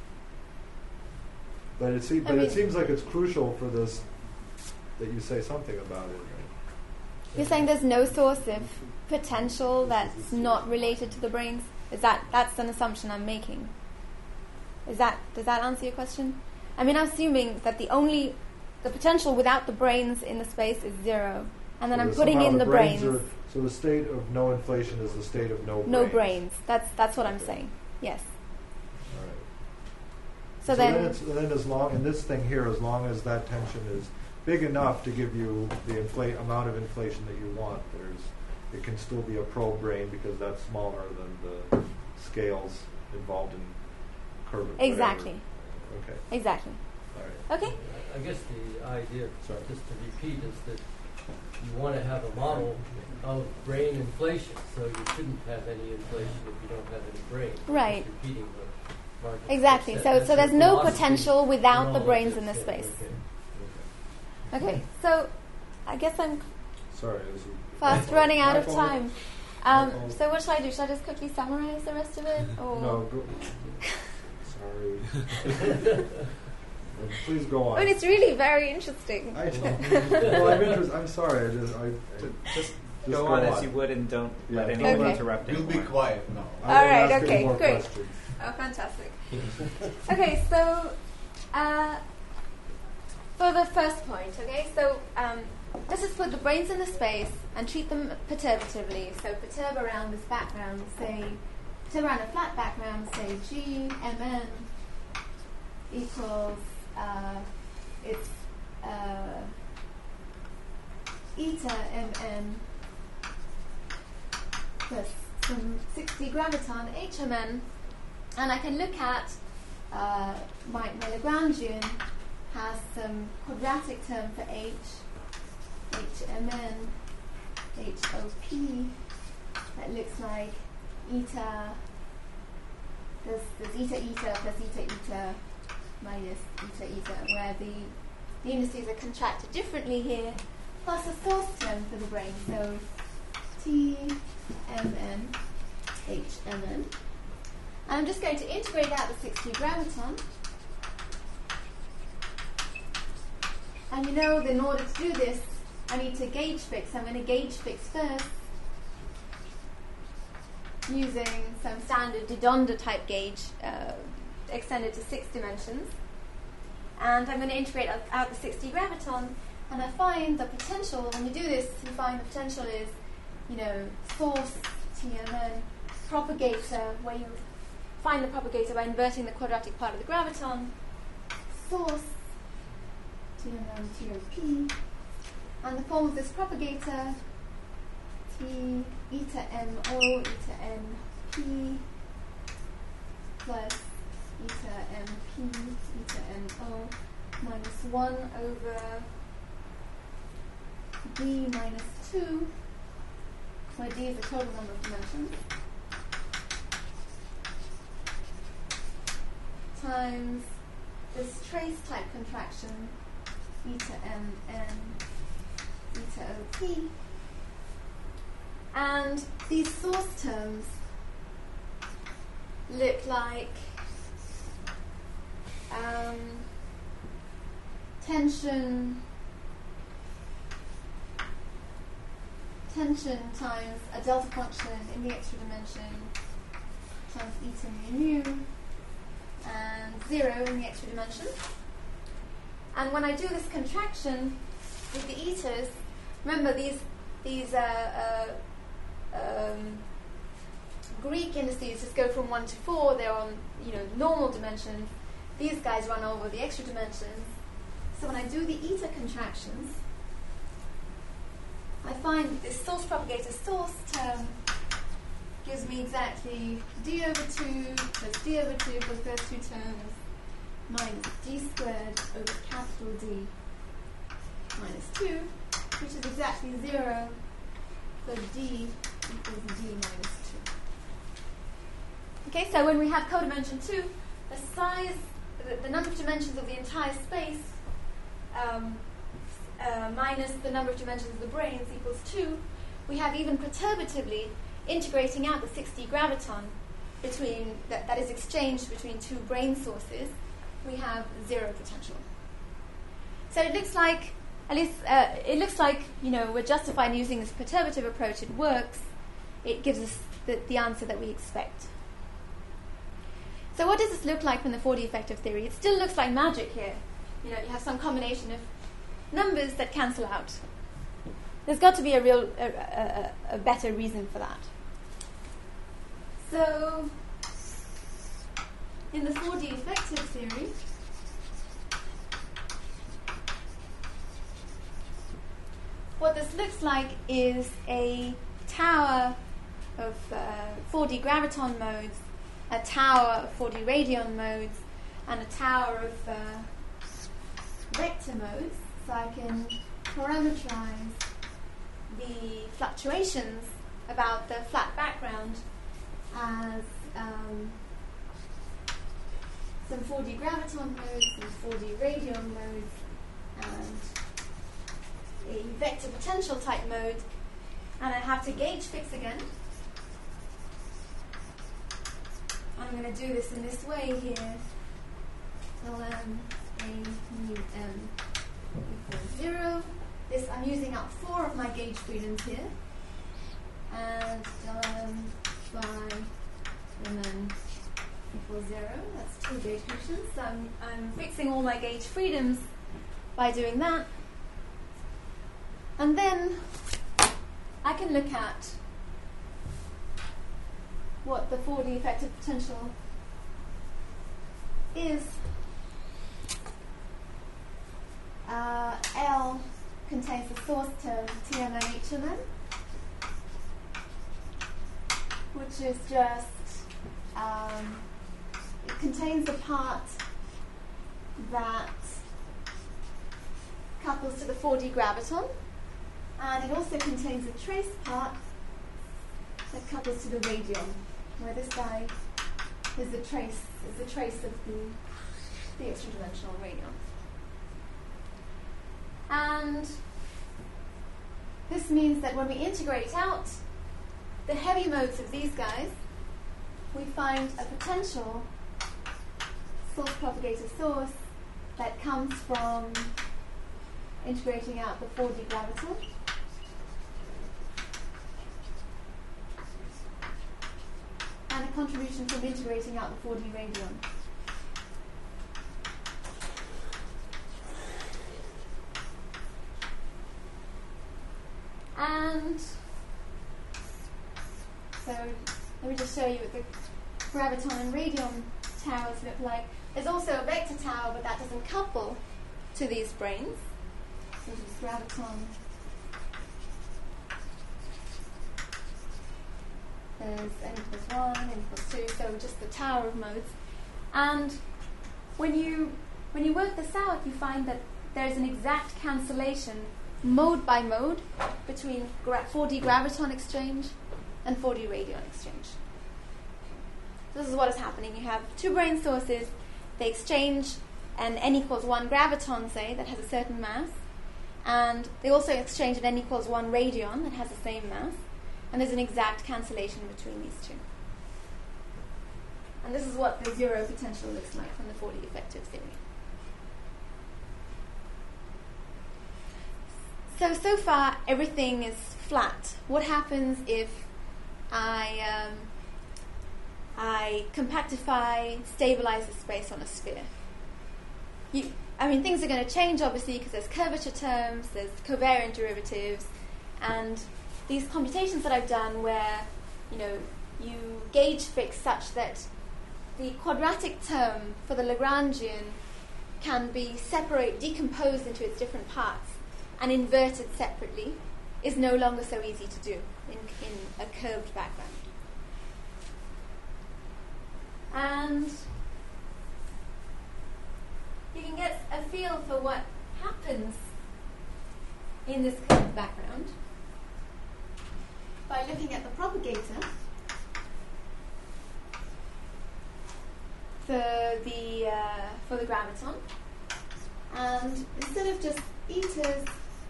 B: But it, se- but
A: I mean,
B: it seems like it's crucial for this, that you say something about it. Right?
A: You're saying there's no source of potential that's not related to the brains? Is that, that's an assumption I'm making. Is that, does that answer your question? I mean, I'm assuming that the only, the potential without the brains in the space is zero. And then
B: So
A: I'm
B: that
A: putting
B: somehow
A: in the brains.
B: Are, so the state of no inflation is the state of no brains.
A: No brains. That's, that's what I'm saying. Yes.
B: All right.
A: So,
B: So
A: then,
B: then, it's, then as long, in this thing here, as long as that tension is big enough to give you the infla- amount of inflation that you want, there's, it can still be a pro-brain because that's smaller than the scales involved in curvature.
A: Exactly.
B: Okay.
A: exactly.
B: All right.
A: Okay.
E: I guess the idea,
B: Sorry.
E: just to repeat, is that you want to have a model of brain inflation, so you shouldn't have any inflation if you don't have any brain.
A: Right.
E: Just repeating what Margaret
A: Exactly.
E: said.
A: So,
E: That's
A: so
E: the
A: there's no
E: philosophy
A: potential without
E: in
A: the
E: all
A: brains
E: of
A: in this
E: this.
A: space.
E: Yeah, okay.
A: Okay. So, I guess I'm
B: Sorry. This is
A: fast
B: my
A: running
B: fault.
A: out
B: My
A: of
B: fault.
A: time. Um,
B: My fault.
A: so what should I do? Should I just quickly summarize the rest of it? Or
B: No. Go, sorry. Please go on.
A: I mean, it's really very interesting.
B: I don't. Well, I'm interested. I'm sorry. I just. I, I
D: Just,
B: just
D: go on as you would and don't
B: Yeah,
D: let
B: don't
D: anyone
A: Okay.
D: interrupt
I: We'll
D: anymore.
I: be quiet now.
B: I
A: All
B: won't
A: right,
B: ask any
A: okay,
B: more
A: great.
B: questions.
A: Oh, fantastic. Okay, so uh, for the first point, okay, so um, let's just put the brains in the space and treat them perturbatively. So perturb around this background, say, perturb around a flat background, say G M N equals uh, it's uh, eta M N plus some sixty graviton H M N. And I can look at uh, my, my Lagrangian has some quadratic term for H, H M N, H O P, that looks like eta, there's, there's eta eta plus eta eta minus eta eta, where the, the indices are contracted differently here, plus a source term for the brain, so T M N, H M N. And I'm just going to integrate out the sixty graviton. And you know that in order to do this, I need to gauge fix. I'm going to gauge fix first using some standard Didonda type gauge uh, extended to six dimensions. And I'm going to integrate out, out the sixty graviton, and I find the potential. When you do this, you find the potential is, you know, source T M N, propagator, where you find the propagator by inverting the quadratic part of the graviton, source T M N T O P, and the form of this propagator T eta M O eta M P plus eta M P eta M O minus one over D minus two, where D is the total number of dimensions, times this trace type contraction eta M N eta O P, and these source terms look like um, tension tension times a delta function in the extra dimension times eta mu nu and zero in the extra dimension. And when I do this contraction with the etas, remember these these uh, uh, um, Greek indices just go from one to four. They're on, you know, normal dimensions. these guys run over the extra dimensions. So when I do the eta contractions, I find that this source propagator source term gives me exactly d over two plus d over two plus those two terms minus d squared over capital D minus two, which is exactly zero for d equals d minus two. Okay, so when we have codimension two, the size, the, the number of dimensions of the entire space um, uh, minus the number of dimensions of the branes equals two, we have even perturbatively integrating out the six D graviton between that, that is exchanged between two brane sources, we have zero potential. So it looks like, at least uh, it looks like, you know, we're justified in using this perturbative approach. It works. It gives us the, the answer that we expect. So what does this look like from the four D effective theory? It still looks like magic here. You know, you have some combination of numbers that cancel out. There's got to be a real, a, a, a better reason for that. So, in the four D effective theory, what this looks like is a tower of uh, four D graviton modes, a tower of four D radion modes, and a tower of uh, vector modes. So I can parameterize the fluctuations about the flat background as um, some four D graviton modes, some four D radion modes, and a vector potential type mode. And I have to gauge fix again. I'm going to do this in this way here. Ln a mu m equals zero. This, I'm using up four of my gauge freedoms here. And ln phi and then equals zero. That's two gauge functions. So I'm, I'm fixing all my gauge freedoms by doing that. And then I can look at what the four D effective potential is. Uh, L contains the source term T M N H M N, which is just, um, it contains the part that couples to the four D graviton, and it also contains a trace part that couples to the radion, where this guy is the trace, is the trace of the, the extra dimensional radion. And this means that when we integrate out the heavy modes of these guys, we find a potential source propagator source that comes from integrating out the four D graviton. And a contribution from integrating out the four D radion. And so let me just show you what the graviton and radion towers look like. There's also a vector tower, but that doesn't couple to these branes. So this is graviton. There's n equals one, n equals two, so just the tower of modes. And when you when you work this out, you find that there's an exact cancellation mode by mode between gra- four D graviton exchange and four D radion exchange. So this is what is happening. You have two brane sources, they exchange an n equals one graviton, say, that has a certain mass, and they also exchange an n equals one radion that has the same mass, and there's an exact cancellation between these two. And this is what the zero potential looks like from the four D effective theory. So, so far, everything is flat. What happens if I, um, I compactify, stabilize the space on a sphere? You, I mean, things are going to change, obviously, because there's curvature terms, there's covariant derivatives, and these computations that I've done where, you know, you gauge fix such that the quadratic term for the Lagrangian can be separate, decomposed into its different parts and inverted separately is no longer so easy to do in, in a curved background. And you can get a feel for what happens in this curved background by looking at the propagator for the uh, for the graviton, and instead of just etas,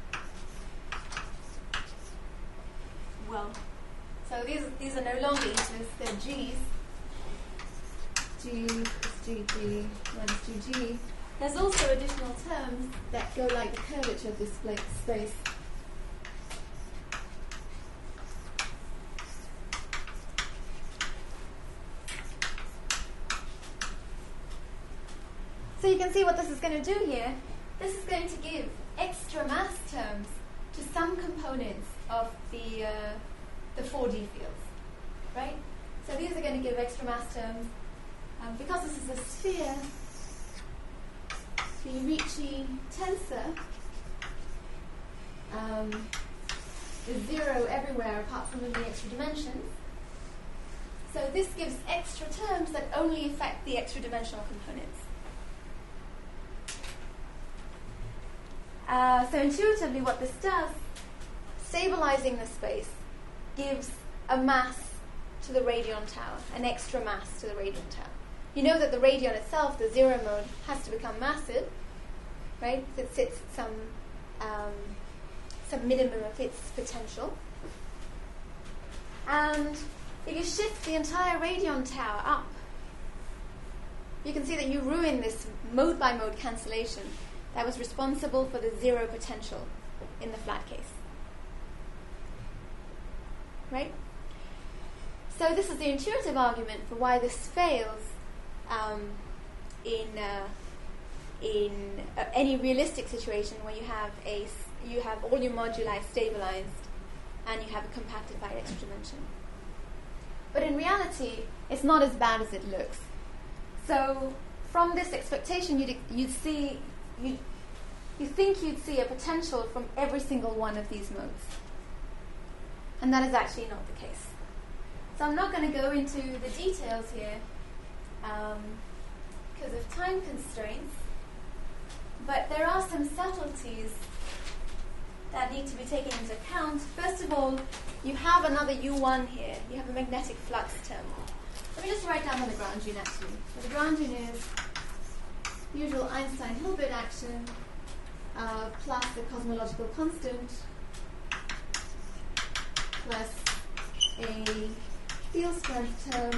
A: well, so these these are no longer etas; they're g's. G is G G minus two G. There's also additional terms that go like the curvature of this spla- space. So you can see what this is going to do here. This is going to give extra mass terms to some components of the uh, the four D fields, right? So these are going to give extra mass terms. Um, because this is a sphere, the Ricci tensor um, is zero everywhere apart from in the extra dimensions. So this gives extra terms that only affect the extra dimensional components. Uh, so intuitively what this does, stabilizing the space, gives a mass to the radion tower, an extra mass to the radion tower. You know that the radion itself, the zero mode, has to become massive, right? It sits at some, um, some minimum of its potential. And if you shift the entire radion tower up, you can see that you ruin this mode-by-mode cancellation that was responsible for the zero potential in the flat case. Right? So this is the intuitive argument for why this fails um, in uh, in uh, any realistic situation where you have a you have all your moduli stabilized and you have a compacted by extra dimension. But in reality, it's not as bad as it looks. So from this expectation, you'd you'd see you you think you'd see a potential from every single one of these modes, and that is actually not the case. So I'm not going to go into the details here um, because of time constraints, but there are some subtleties that need to be taken into account. First of all, you have another U one here. You have a magnetic flux term. Let me just write down the Lagrangian actually. The Lagrangian is usual Einstein-Hilbert action uh, plus the cosmological constant plus a field strength term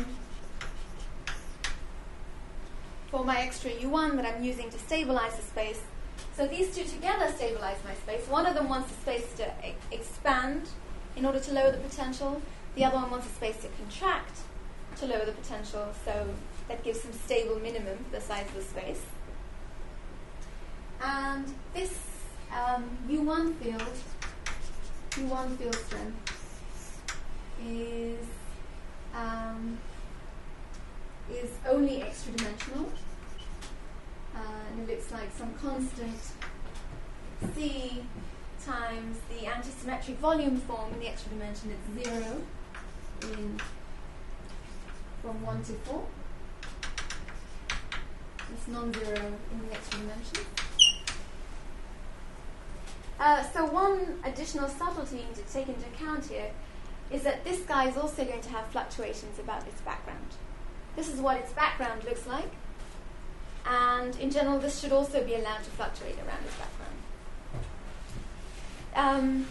A: for my extra U one that I'm using to stabilize the space. So these two together stabilize my space. One of them wants the space to e- expand in order to lower the potential. The other one wants the space to contract to lower the potential, so that gives some stable minimum for the size of the space. And this um, U one field, U one field strength is um, is only extra dimensional, uh, and it looks like some constant C times the antisymmetric volume form in the extra dimension. It's zero in from one to four. It's non-zero in the extra dimension. Uh, so one additional subtlety to take into account here is that this guy is also going to have fluctuations about its background. This is what its background looks like, and in general this should also be allowed to fluctuate around its background. Um,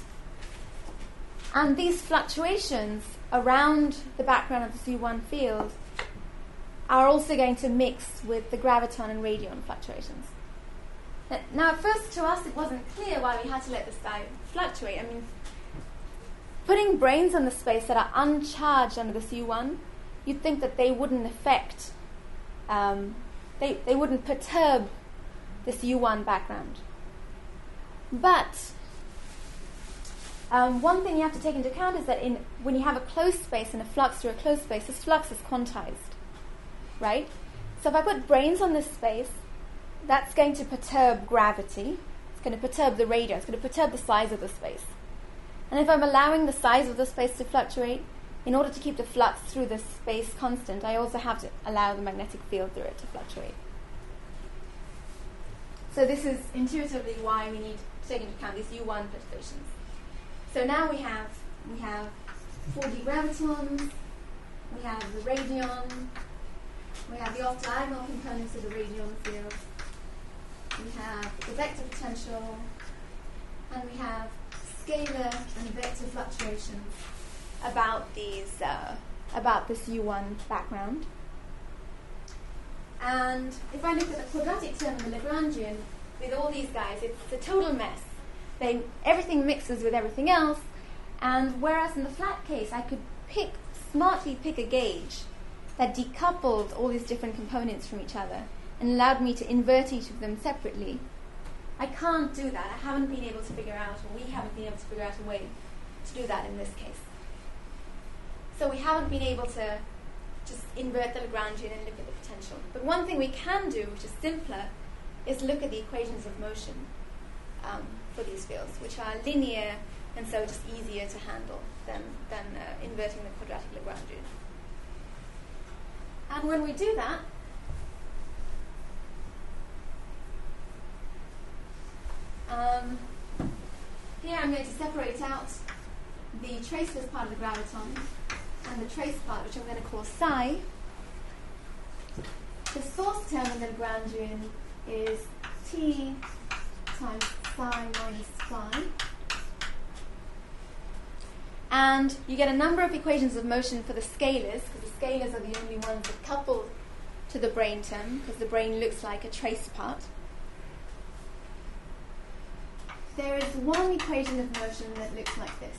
A: and these fluctuations around the background of the U one field are also going to mix with the graviton and radion fluctuations. Now, at first, to us, it wasn't clear why we had to let this guy fluctuate. I mean, putting branes on the space that are uncharged under this U one, you'd think that they wouldn't affect, um, they, they wouldn't perturb this U one background. But um, one thing you have to take into account is that in when you have a closed space and a flux through a closed space, this flux is quantized. right? So if I put branes on this space, that's going to perturb gravity. It's going to perturb the radius. It's going to perturb the size of the space. And if I'm allowing the size of the space to fluctuate, in order to keep the flux through the space constant, I also have to allow the magnetic field through it to fluctuate. So this is intuitively why we need to take into account these U one perturbations. So now we have we have four D gravitons, we have the radion, we have the off-diagonal components of the radion field, we have the vector potential, and we have scalar and vector fluctuations about these uh, about this U one background. And if I look at the quadratic term in the Lagrangian with all these guys, it's a total mess. They, everything mixes with everything else, and whereas in the flat case I could pick smartly pick a gauge that decoupled all these different components from each other and allowed me to invert each of them separately, I can't do that. I haven't been able to figure out, or we haven't been able to figure out a way to do that in this case. So we haven't been able to just invert the Lagrangian and look at the potential. But one thing we can do, which is simpler, is look at the equations of motion um, for these fields, which are linear and so just easier to handle than, than uh, inverting the quadratic Lagrangian. And when we do that, um, here I'm going to separate out the traceless part of the graviton and the trace part, which I'm going to call psi. The source term in the Lagrangian is T times psi minus phi. And you get a number of equations of motion for the scalars, because the scalars are the only ones that couple to the brane term, because the brane looks like a trace part. There is one equation of motion that looks like this.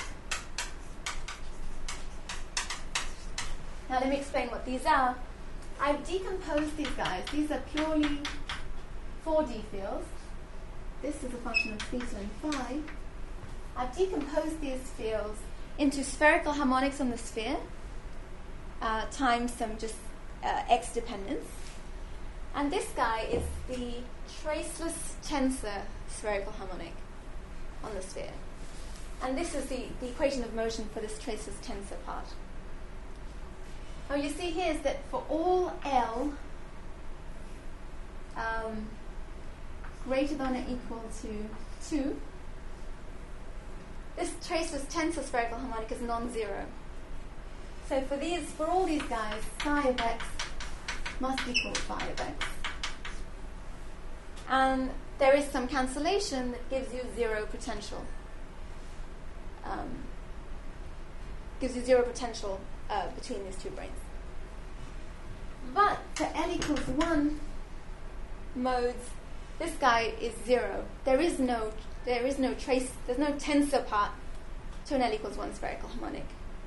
A: Now let me explain what these are. I've decomposed these guys. These are purely four D fields. This is a function of theta and phi. I've decomposed these fields into spherical harmonics on the sphere uh, times some just uh, x dependence. And this guy is the traceless tensor spherical harmonic on the sphere. And this is the, the equation of motion for this traceless tensor part. What you see here is that for all L um, greater than or equal to two, this traceless tensor spherical harmonic is non-zero. So for these, for all these guys, psi of x must equal phi of x. And there is some cancellation that gives you zero potential. Um, gives you zero potential uh, between these two branes. But for L equals one modes, this guy is zero. There is no there is no trace, there's no tensor part to an L equals one spherical harmonic.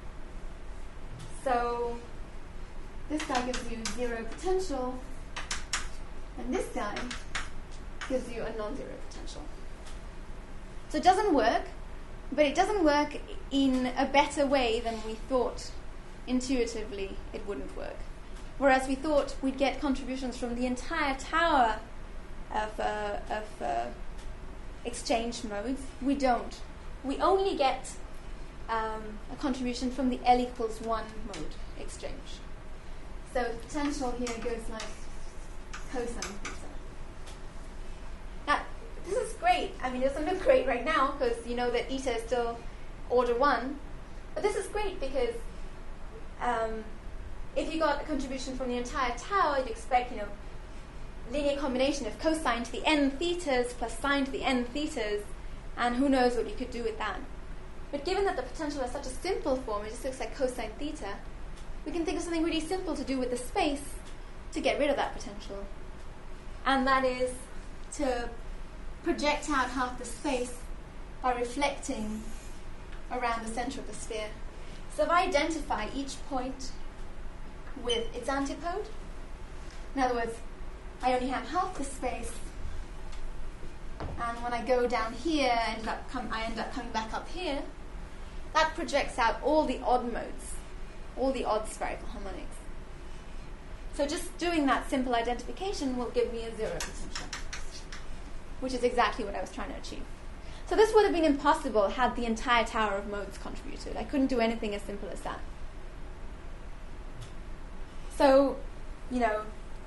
A: So this guy gives you zero potential, and this guy gives you a non-zero potential. So it doesn't work, but it doesn't work in a better way than we thought intuitively it wouldn't work. Whereas we thought we'd get contributions from the entire tower of, uh, of uh, exchange modes, we don't. We only get um, a contribution from the L equals one mode exchange. So the potential here goes like cosine theta. Now, this is great. I mean, it doesn't look great right now because you know that eta is still order one. But this is great because um, if you got a contribution from the entire tower, you'd expect, you know, linear combination of cosine to the n thetas plus sine to the n thetas, and who knows what you could do with that. But given that the potential has such a simple form, it just looks like cosine theta, we can think of something really simple to do with the space to get rid of that potential. And that is to project out half the space by reflecting around the center of the sphere. So if I identify each point with its antipode, in other words, I only have half the space, and when I go down here, I end up, com- I end up coming back up here, that projects out all the odd modes, all the odd spherical harmonics. So just doing that simple identification will give me a zero potential, which is exactly what I was trying to achieve. So this would have been impossible had the entire tower of modes contributed. I couldn't do anything as simple as that. So, you know,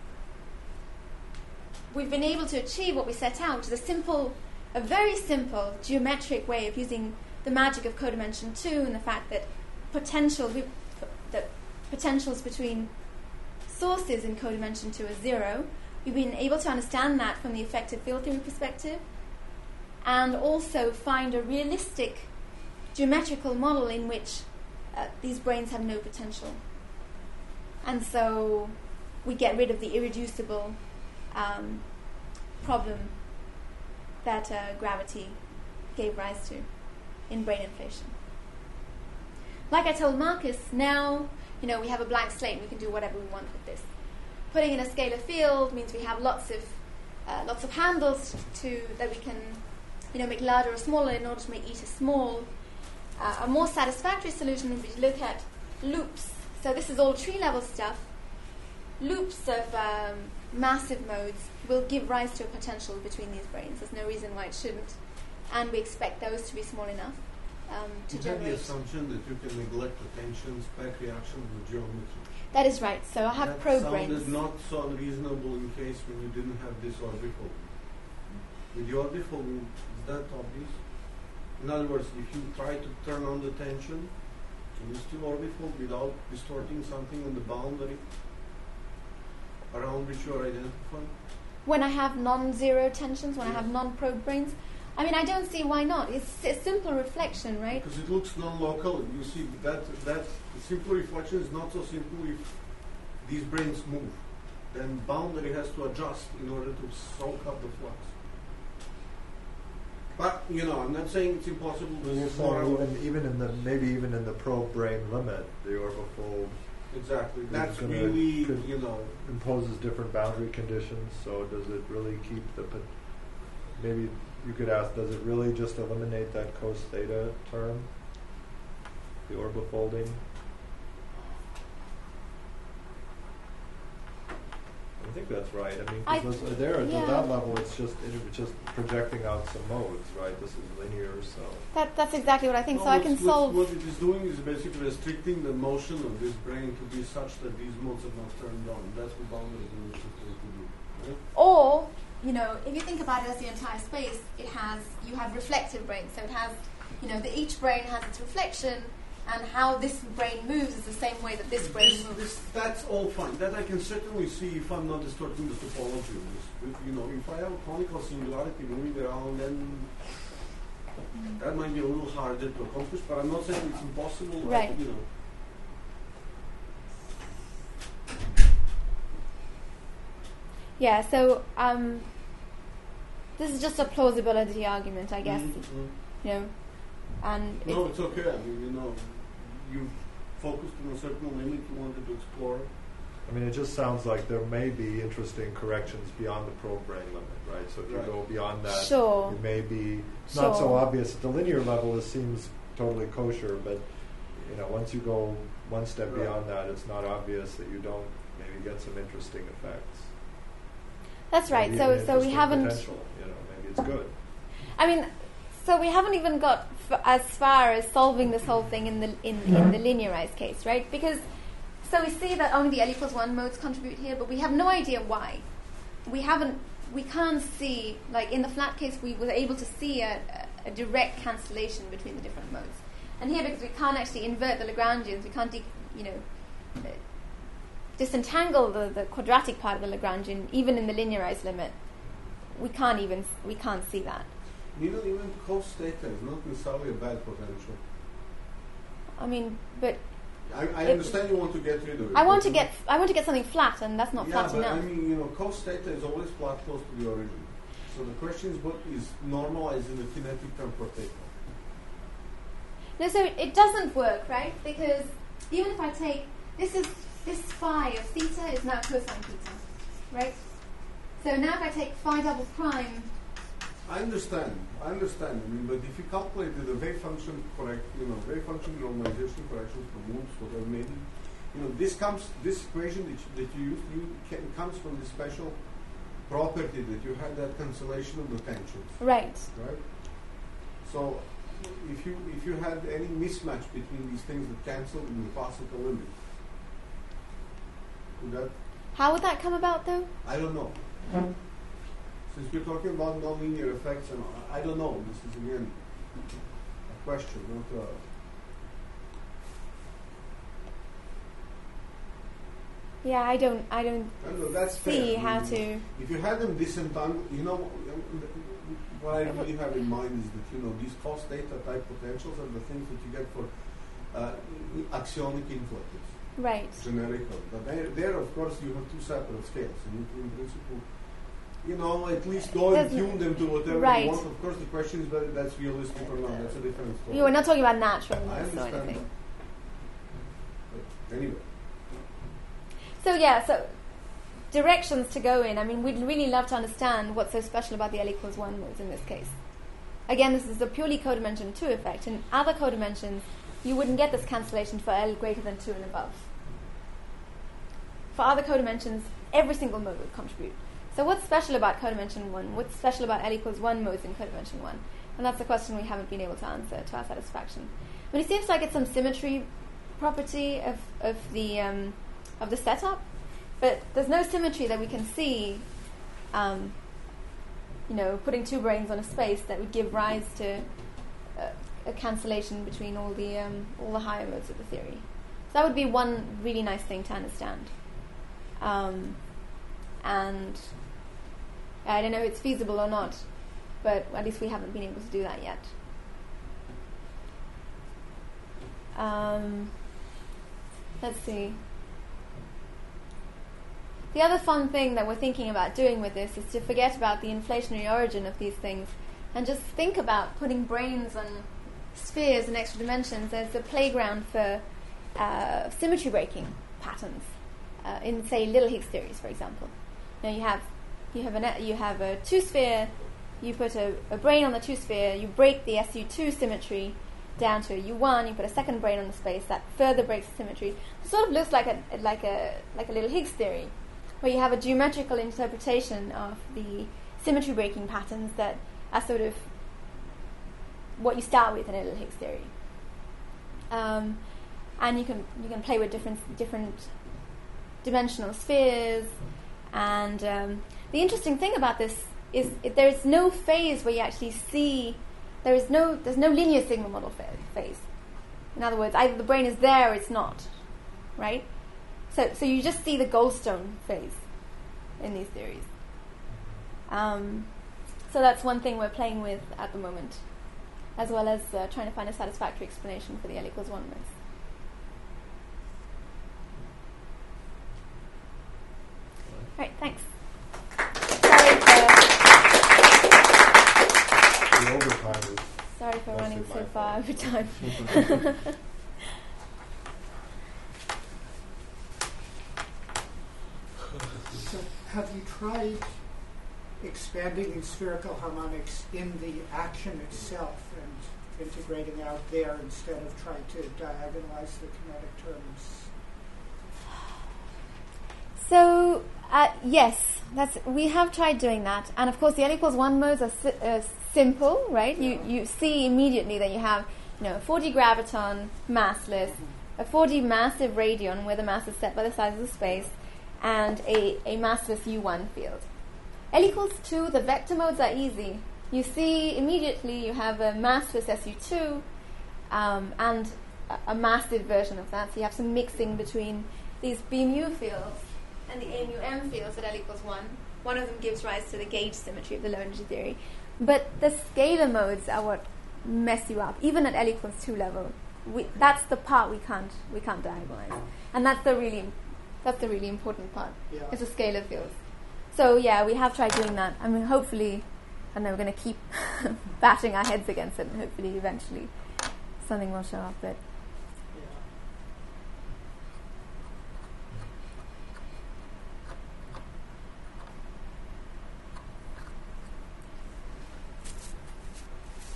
A: we've been able to achieve what we set out, which is a simple, a very simple geometric way of using the magic of codimension two and the fact that potential, that potentials between sources in codimension two are zero. We've been able to understand that from the effective field theory perspective, and also find a realistic geometrical model in which uh, these branes have no potential. And so we get rid of the irreducible um, problem that uh, gravity gave rise to in brane inflation. Like I told Marcus, now you know we have a blank slate. We can do whatever we want with this. Putting in a scalar field means we have lots of uh, lots of handles to that we can you know make larger or smaller in order to make eta small. Uh, a more satisfactory solution would be to look at loops. So this is all tree level stuff. Loops of um, massive modes will give rise to a potential between these branes. There's no reason why it shouldn't, and we expect those to be small enough um, to
I: you have the
A: generate.
I: assumption that you can neglect the tensions, back reactions, the geometry.
A: That is right. So I have
I: that
A: probe
I: sounded
A: branes.
I: not so unreasonable in case when you didn't have this orbifold. With the orbifold, is that obvious? In other words, if you try to turn on the tension, can you still orbifold without distorting something on the boundary around which you are identifying?
A: When I have non-zero tensions, when I have non-probe branes, I mean, I don't see why not. It's a simple reflection, right?
I: Because it looks non-local. You see, that that simple reflection is not so simple if these branes move. Then boundary has to adjust in order to soak up the flux. But, you know, I'm not saying it's impossible to
B: You're
I: explore.
B: saying even, even in the maybe even in the probe brane limit, the orbifold
I: Exactly. That's
B: gonna-
I: really,
B: could-
I: you know,
B: imposes different boundary conditions. So does it really keep the pot- maybe you could ask, does it really just eliminate that cos theta term, the orbifolding? I think that's right. I mean,
A: I-
B: because there
A: yeah.
B: at that level, it's just it's just projecting out some modes, right? This is linear, so
A: That, that's exactly what I think.
I: no,
A: so I
I: what's-
A: can
I: what's-
A: solve.
I: What it is doing is basically restricting the motion of this brain to be such that these modes are not turned on. That's what boundary conditions to do. Right?
A: Or, you know, if you think about it as the entire space, it has, you have reflective branes. So it has, you know, the, each brane has its reflection, and how this brane moves is the same way that this brane
I: This,
A: moves.
I: this, that's all fine. That I can certainly see if I'm not distorting the topology of this. But, you know, if I have a conical singularity moving around, then that might be a little harder to accomplish. But I'm not saying it's impossible.
A: Right.
I: I, you know.
A: Yeah, so um, this is just a plausibility argument, I guess.
I: Mhm.
A: You know, and
I: No,
A: it's,
I: it's okay. I mean, you know, you focused on a certain limit you wanted to explore.
B: I mean, it just sounds like there may be interesting corrections beyond the probe brane limit, right? So if you
I: Right.
B: go beyond that,
A: Sure.
B: it may be it's not so
A: Sure.
B: obvious at the linear level. It seems totally kosher, but you know, once you go one step
I: Right.
B: beyond that, it's not obvious that you don't maybe get some interesting effects.
A: that's right.
B: Maybe
A: So,
B: even
A: so we
B: interesting
A: haven't.
B: potential, you know, maybe it's good.
A: I mean, so we haven't even got f- as far as solving this whole thing in the in, in the linearized case, right? Because so we see that only the L equals one modes contribute here, but we have no idea why. We haven't. We can't see, like in the flat case, we were able to see a, a, a direct cancellation between the different modes. And here, because we can't actually invert the Lagrangians, we can't, de- you know, uh, disentangle the, the quadratic part of the Lagrangian, even in the linearized limit. We can't even we can't see that.
I: Even even cos theta is not necessarily a bad potential.
A: I mean, but
I: I, I
A: It-
I: understand you want to get rid of it.
A: I want to
I: but-
A: get I want to get something flat, and that's not
I: yeah,
A: flat
I: but
A: enough.
I: I mean, you know, cos theta is always flat close to the origin. So the question is, what is normalized in the kinetic term for theta?
A: No, so it, it doesn't work, right? Because even if I take this is this phi of theta is now cosine theta, right? So now if I take phi double prime,
I: I understand. I understand. I mean, but if you calculated the wave function correct, you know, wave function normalization corrections for moves, whatever maybe, you know, this comes, this equation that you, that you use, you can, comes from the special property that you had that cancellation of the tensions.
A: Right.
I: Right. So, if you if you had any mismatch between these things that cancel, you would pass it a limit. Would that?
A: How would that come about, though?
I: I don't know. Since we're talking about nonlinear effects, and I don't know. This is again a question, not a.
A: Yeah, I don't, I don't
I: I don't know, that's
A: see
I: fair.
A: how
I: You-
A: to.
I: If you had them disentangled, you know, what I really have in mind is that, you know, these cost data type potentials are the things that you get for uh, axiomic influxes,
A: Right.
I: generically. But there, there, of course, you have two separate scales. And you, in principle, you know, at least go and
A: There's
I: tune them to whatever
A: right.
I: you want. Of course, the question is whether that's realistic or not. That's a different story.
A: You were not talking about naturalness
I: I
A: or
I: understand
A: anything.
I: that. But anyway.
A: So yeah, so directions to go in. I mean, we'd really love to understand what's so special about the L equals one modes in this case. Again, this is a purely codimension two effect. In other codimensions, you wouldn't get this cancellation for L greater than two and above. For other codimensions, every single mode would contribute. So what's special about codimension one? What's special about L equals one modes in codimension one? And that's a question we haven't been able to answer to our satisfaction. I mean, it seems like it's some symmetry property of, of the um, of the setup, but there's no symmetry that we can see, um, you know, putting two branes on a space that would give rise to a, a cancellation between all the um, all the higher modes of the theory. So that would be one really nice thing to understand. Um, and I don't know if it's feasible or not, but at least we haven't been able to do that yet. Um, let's see. The other fun thing that we're thinking about doing with this is to forget about the inflationary origin of these things and just think about putting branes on spheres and extra dimensions as a playground for uh, symmetry breaking patterns uh, in, say, little Higgs theories, for example. Now you have you have a you have a two sphere. You put a, a brane on the two sphere. You break the S U two symmetry down to a U one. You put a second brane on the space that further breaks the symmetry. It sort of looks like a like a like a little Higgs theory, where you have a geometrical interpretation of the symmetry breaking patterns that are sort of what you start with in a little Higgs theory. Um, and you can you can play with different different dimensional spheres. And um, the interesting thing about this is it, there is no phase where you actually see there is no there's no linear sigma model fa- phase. In other words, either the brane is there or it's not, right? So so you just see the Goldstone phase in these theories. Um, so that's one thing we're playing with at the moment, as well as uh, trying to find a satisfactory explanation for the L equals one modes. Right, thanks. Sorry for,
B: The overtime is
A: sorry for
B: Mostly
A: running
B: my
A: so far
B: fault.
A: over time.
G: So have you tried expanding in spherical harmonics in the action itself and integrating out there instead of trying to diagonalize the kinetic terms?
A: So, uh, yes, that's we have tried doing that. And of course, the L equals one modes are si- uh, simple, right?
G: Yeah.
A: You you see immediately that you have, you know, a four D graviton, massless, a four D massive radion where the mass is set by the size of the space, and a, a massless U one field. L equals two, the vector modes are easy. You see immediately you have a massless S U two um, and a, a massive version of that. So you have some mixing between these B mu fields and the A mu M fields at L equals one. One of them gives rise to the gauge symmetry of the low energy theory. But the scalar modes are what mess you up, even at L equals two level. We, that's the part we can't we can't diagonalize, and that's the really that's the really important part.
G: Yeah.
A: It's the scalar fields. So yeah, we have tried doing that. I mean, hopefully, I know we're going to keep bashing our heads against it, and hopefully, eventually, something will show up. But
G: Yeah.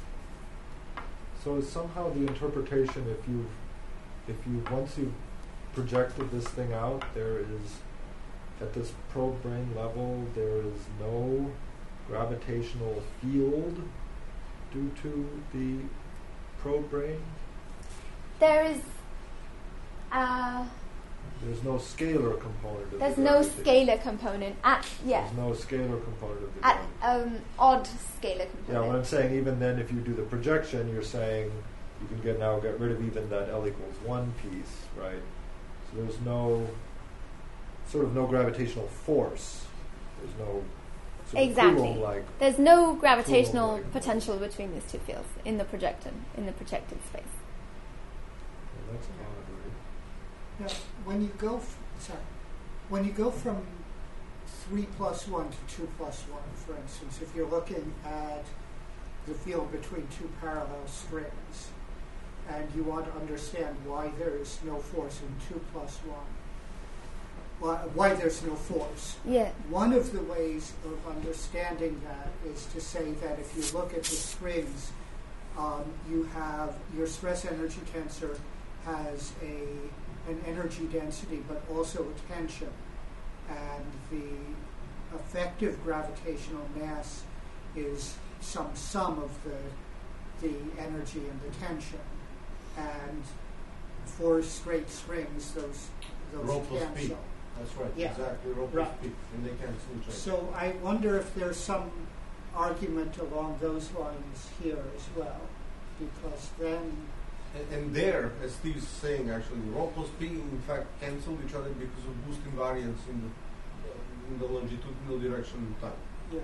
B: So is somehow the interpretation, if you, if you once you projected this thing out, there is, at this probe brain level, there is no gravitational field due to the probe brain?
A: There is, uh,
B: There's no scalar component of
A: there's
B: the
A: no
B: gravitation.
A: scalar component at, yeah,
B: There's no scalar component of the
A: at
B: gravity.
A: um, odd scalar
B: Yeah,
A: component.
B: what I'm saying, even then, if you do the projection, you're saying you can get now get rid of even that L equals one piece, right? So there's no sort of no gravitational force. There's no sort of
A: Exactly.
B: Coulomb-like.
A: There's no gravitational
B: Coulomb-like.
A: potential between these two fields in the projection, in the projected space.
B: Well, that's odd, right?
G: Now, when you go, f- sorry, when you go from three plus one to two plus one, for instance, if you're looking at the field between two parallel strings, and you want to understand why there is no force in two plus one, why, why there's no force.
A: Yeah.
G: One of the ways of understanding that is to say that if you look at the strings, um, you have your stress energy tensor has a an energy density, but also a tension, and the effective gravitational mass is some sum of the the energy and the tension, and for straight strings, those those
I: Rho plus P.
G: cancel.
I: That's right,
G: Yeah.
I: exactly, rho plus
G: Right.
I: P, and they cancel each other.
G: So I wonder if there's some argument along those lines here as well, because then,
I: And, and there, as Steve's saying, actually, rho plus P in fact cancel each other because of boosting variance in the uh, in the longitudinal direction in time.
G: yeah,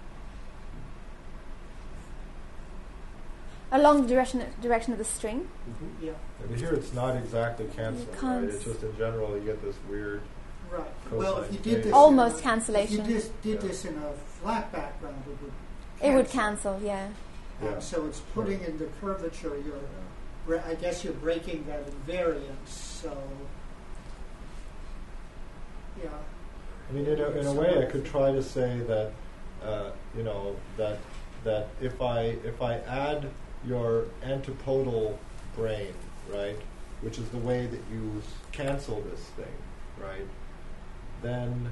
A: Along the direction direction of the string.
G: yeah,
B: And here it's not exactly canceling, right?
A: can't
B: It's just in general you get this weird.
G: right.
B: Cosine
G: Well, if you did
B: phase.
G: this,
A: Almost
G: in a,
A: cancellation.
G: If you just did
B: Yeah.
G: this in a flat background, it would.
A: It would
G: cancel.
A: cancel, yeah.
B: Yeah.
G: And so it's putting in the curvature. You're, bre- I guess, you're breaking that invariance. So, yeah.
B: I mean, in a, in a way, I could try to say that, uh, you know, that that if I if I add your antipodal brain, right, which is the way that you cancel this thing, right, then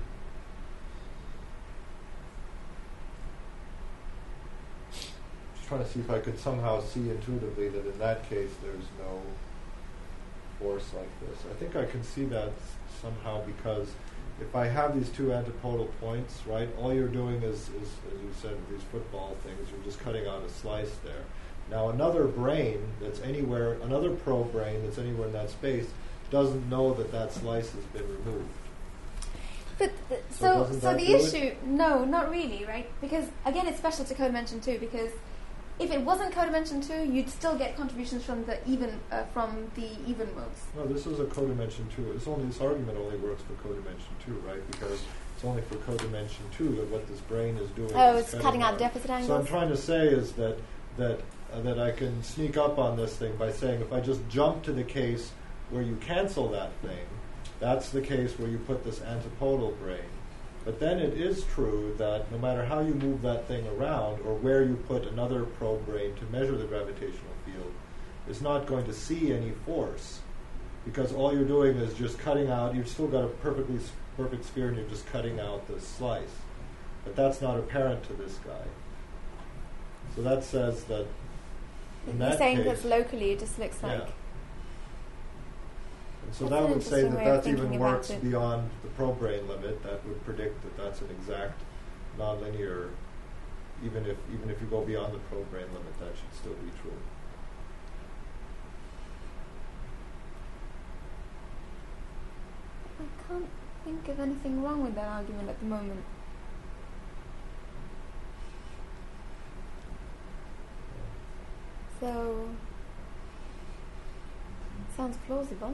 B: just trying to see if I could somehow see intuitively that in that case there's no force like this. I think I can see that s- somehow because if I have these two antipodal points, right, all you're doing is, is, as you said, with these football things, you're just cutting out a slice there. Now another brain that's anywhere, another probe brain that's anywhere in that space doesn't know that that slice has been removed.
A: But th-
B: So
A: so
B: doesn't
A: so
B: that
A: the
B: do it?
A: issue, no, not really, right? Because again, it's special to codimension two. Because if it wasn't codimension two, you'd still get contributions from the even uh, from the even modes.
B: No, this is a codimension two. It's only this argument only works for codimension two, right? Because it's only for codimension two that what this brain is doing.
A: Oh,
B: is
A: it's cutting out
B: out.
A: deficit
B: So I'm
A: angles.
B: trying to say is that that uh, that I can sneak up on this thing by saying if I just jump to the case where you cancel that thing, that's the case where you put this antipodal brain. But then it is true that no matter how you move that thing around or where you put another probe brain to measure the gravitational field, it's not going to see any force because all you're doing is just cutting out. You've still got a perfectly s- perfect sphere and you're just cutting out this slice. But that's not apparent to this guy. So that says that in
A: You're
B: that
A: saying
B: case,
A: because locally it just looks like.
B: yeah. And so
A: That's
B: that
A: an
B: would say
A: interesting
B: that
A: way of
B: that even
A: thinking about
B: works
A: it.
B: beyond the probe brain limit. That would predict that that's an exact nonlinear. Even if even if you go beyond the probe brain limit, that should still be true.
A: I can't think of anything wrong with that argument at the moment. So sounds plausible.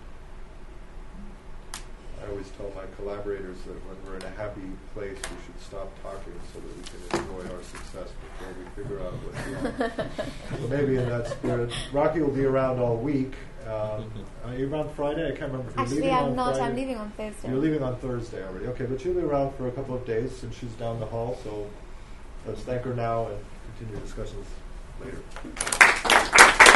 B: I always tell my collaborators that when we're in a happy place, we should stop talking so that we can enjoy our success before we figure out what's wrong. So maybe in that spirit, Rocky will be around all week. Um, are you around Friday? I can't remember. If you're
A: Actually,
B: leaving
A: I'm
B: on
A: not.
B: Friday.
A: I'm leaving on Thursday.
B: You're leaving on Thursday already. Okay, but she'll be around for a couple of days since she's down the hall. So let's thank her now and continue discussions later.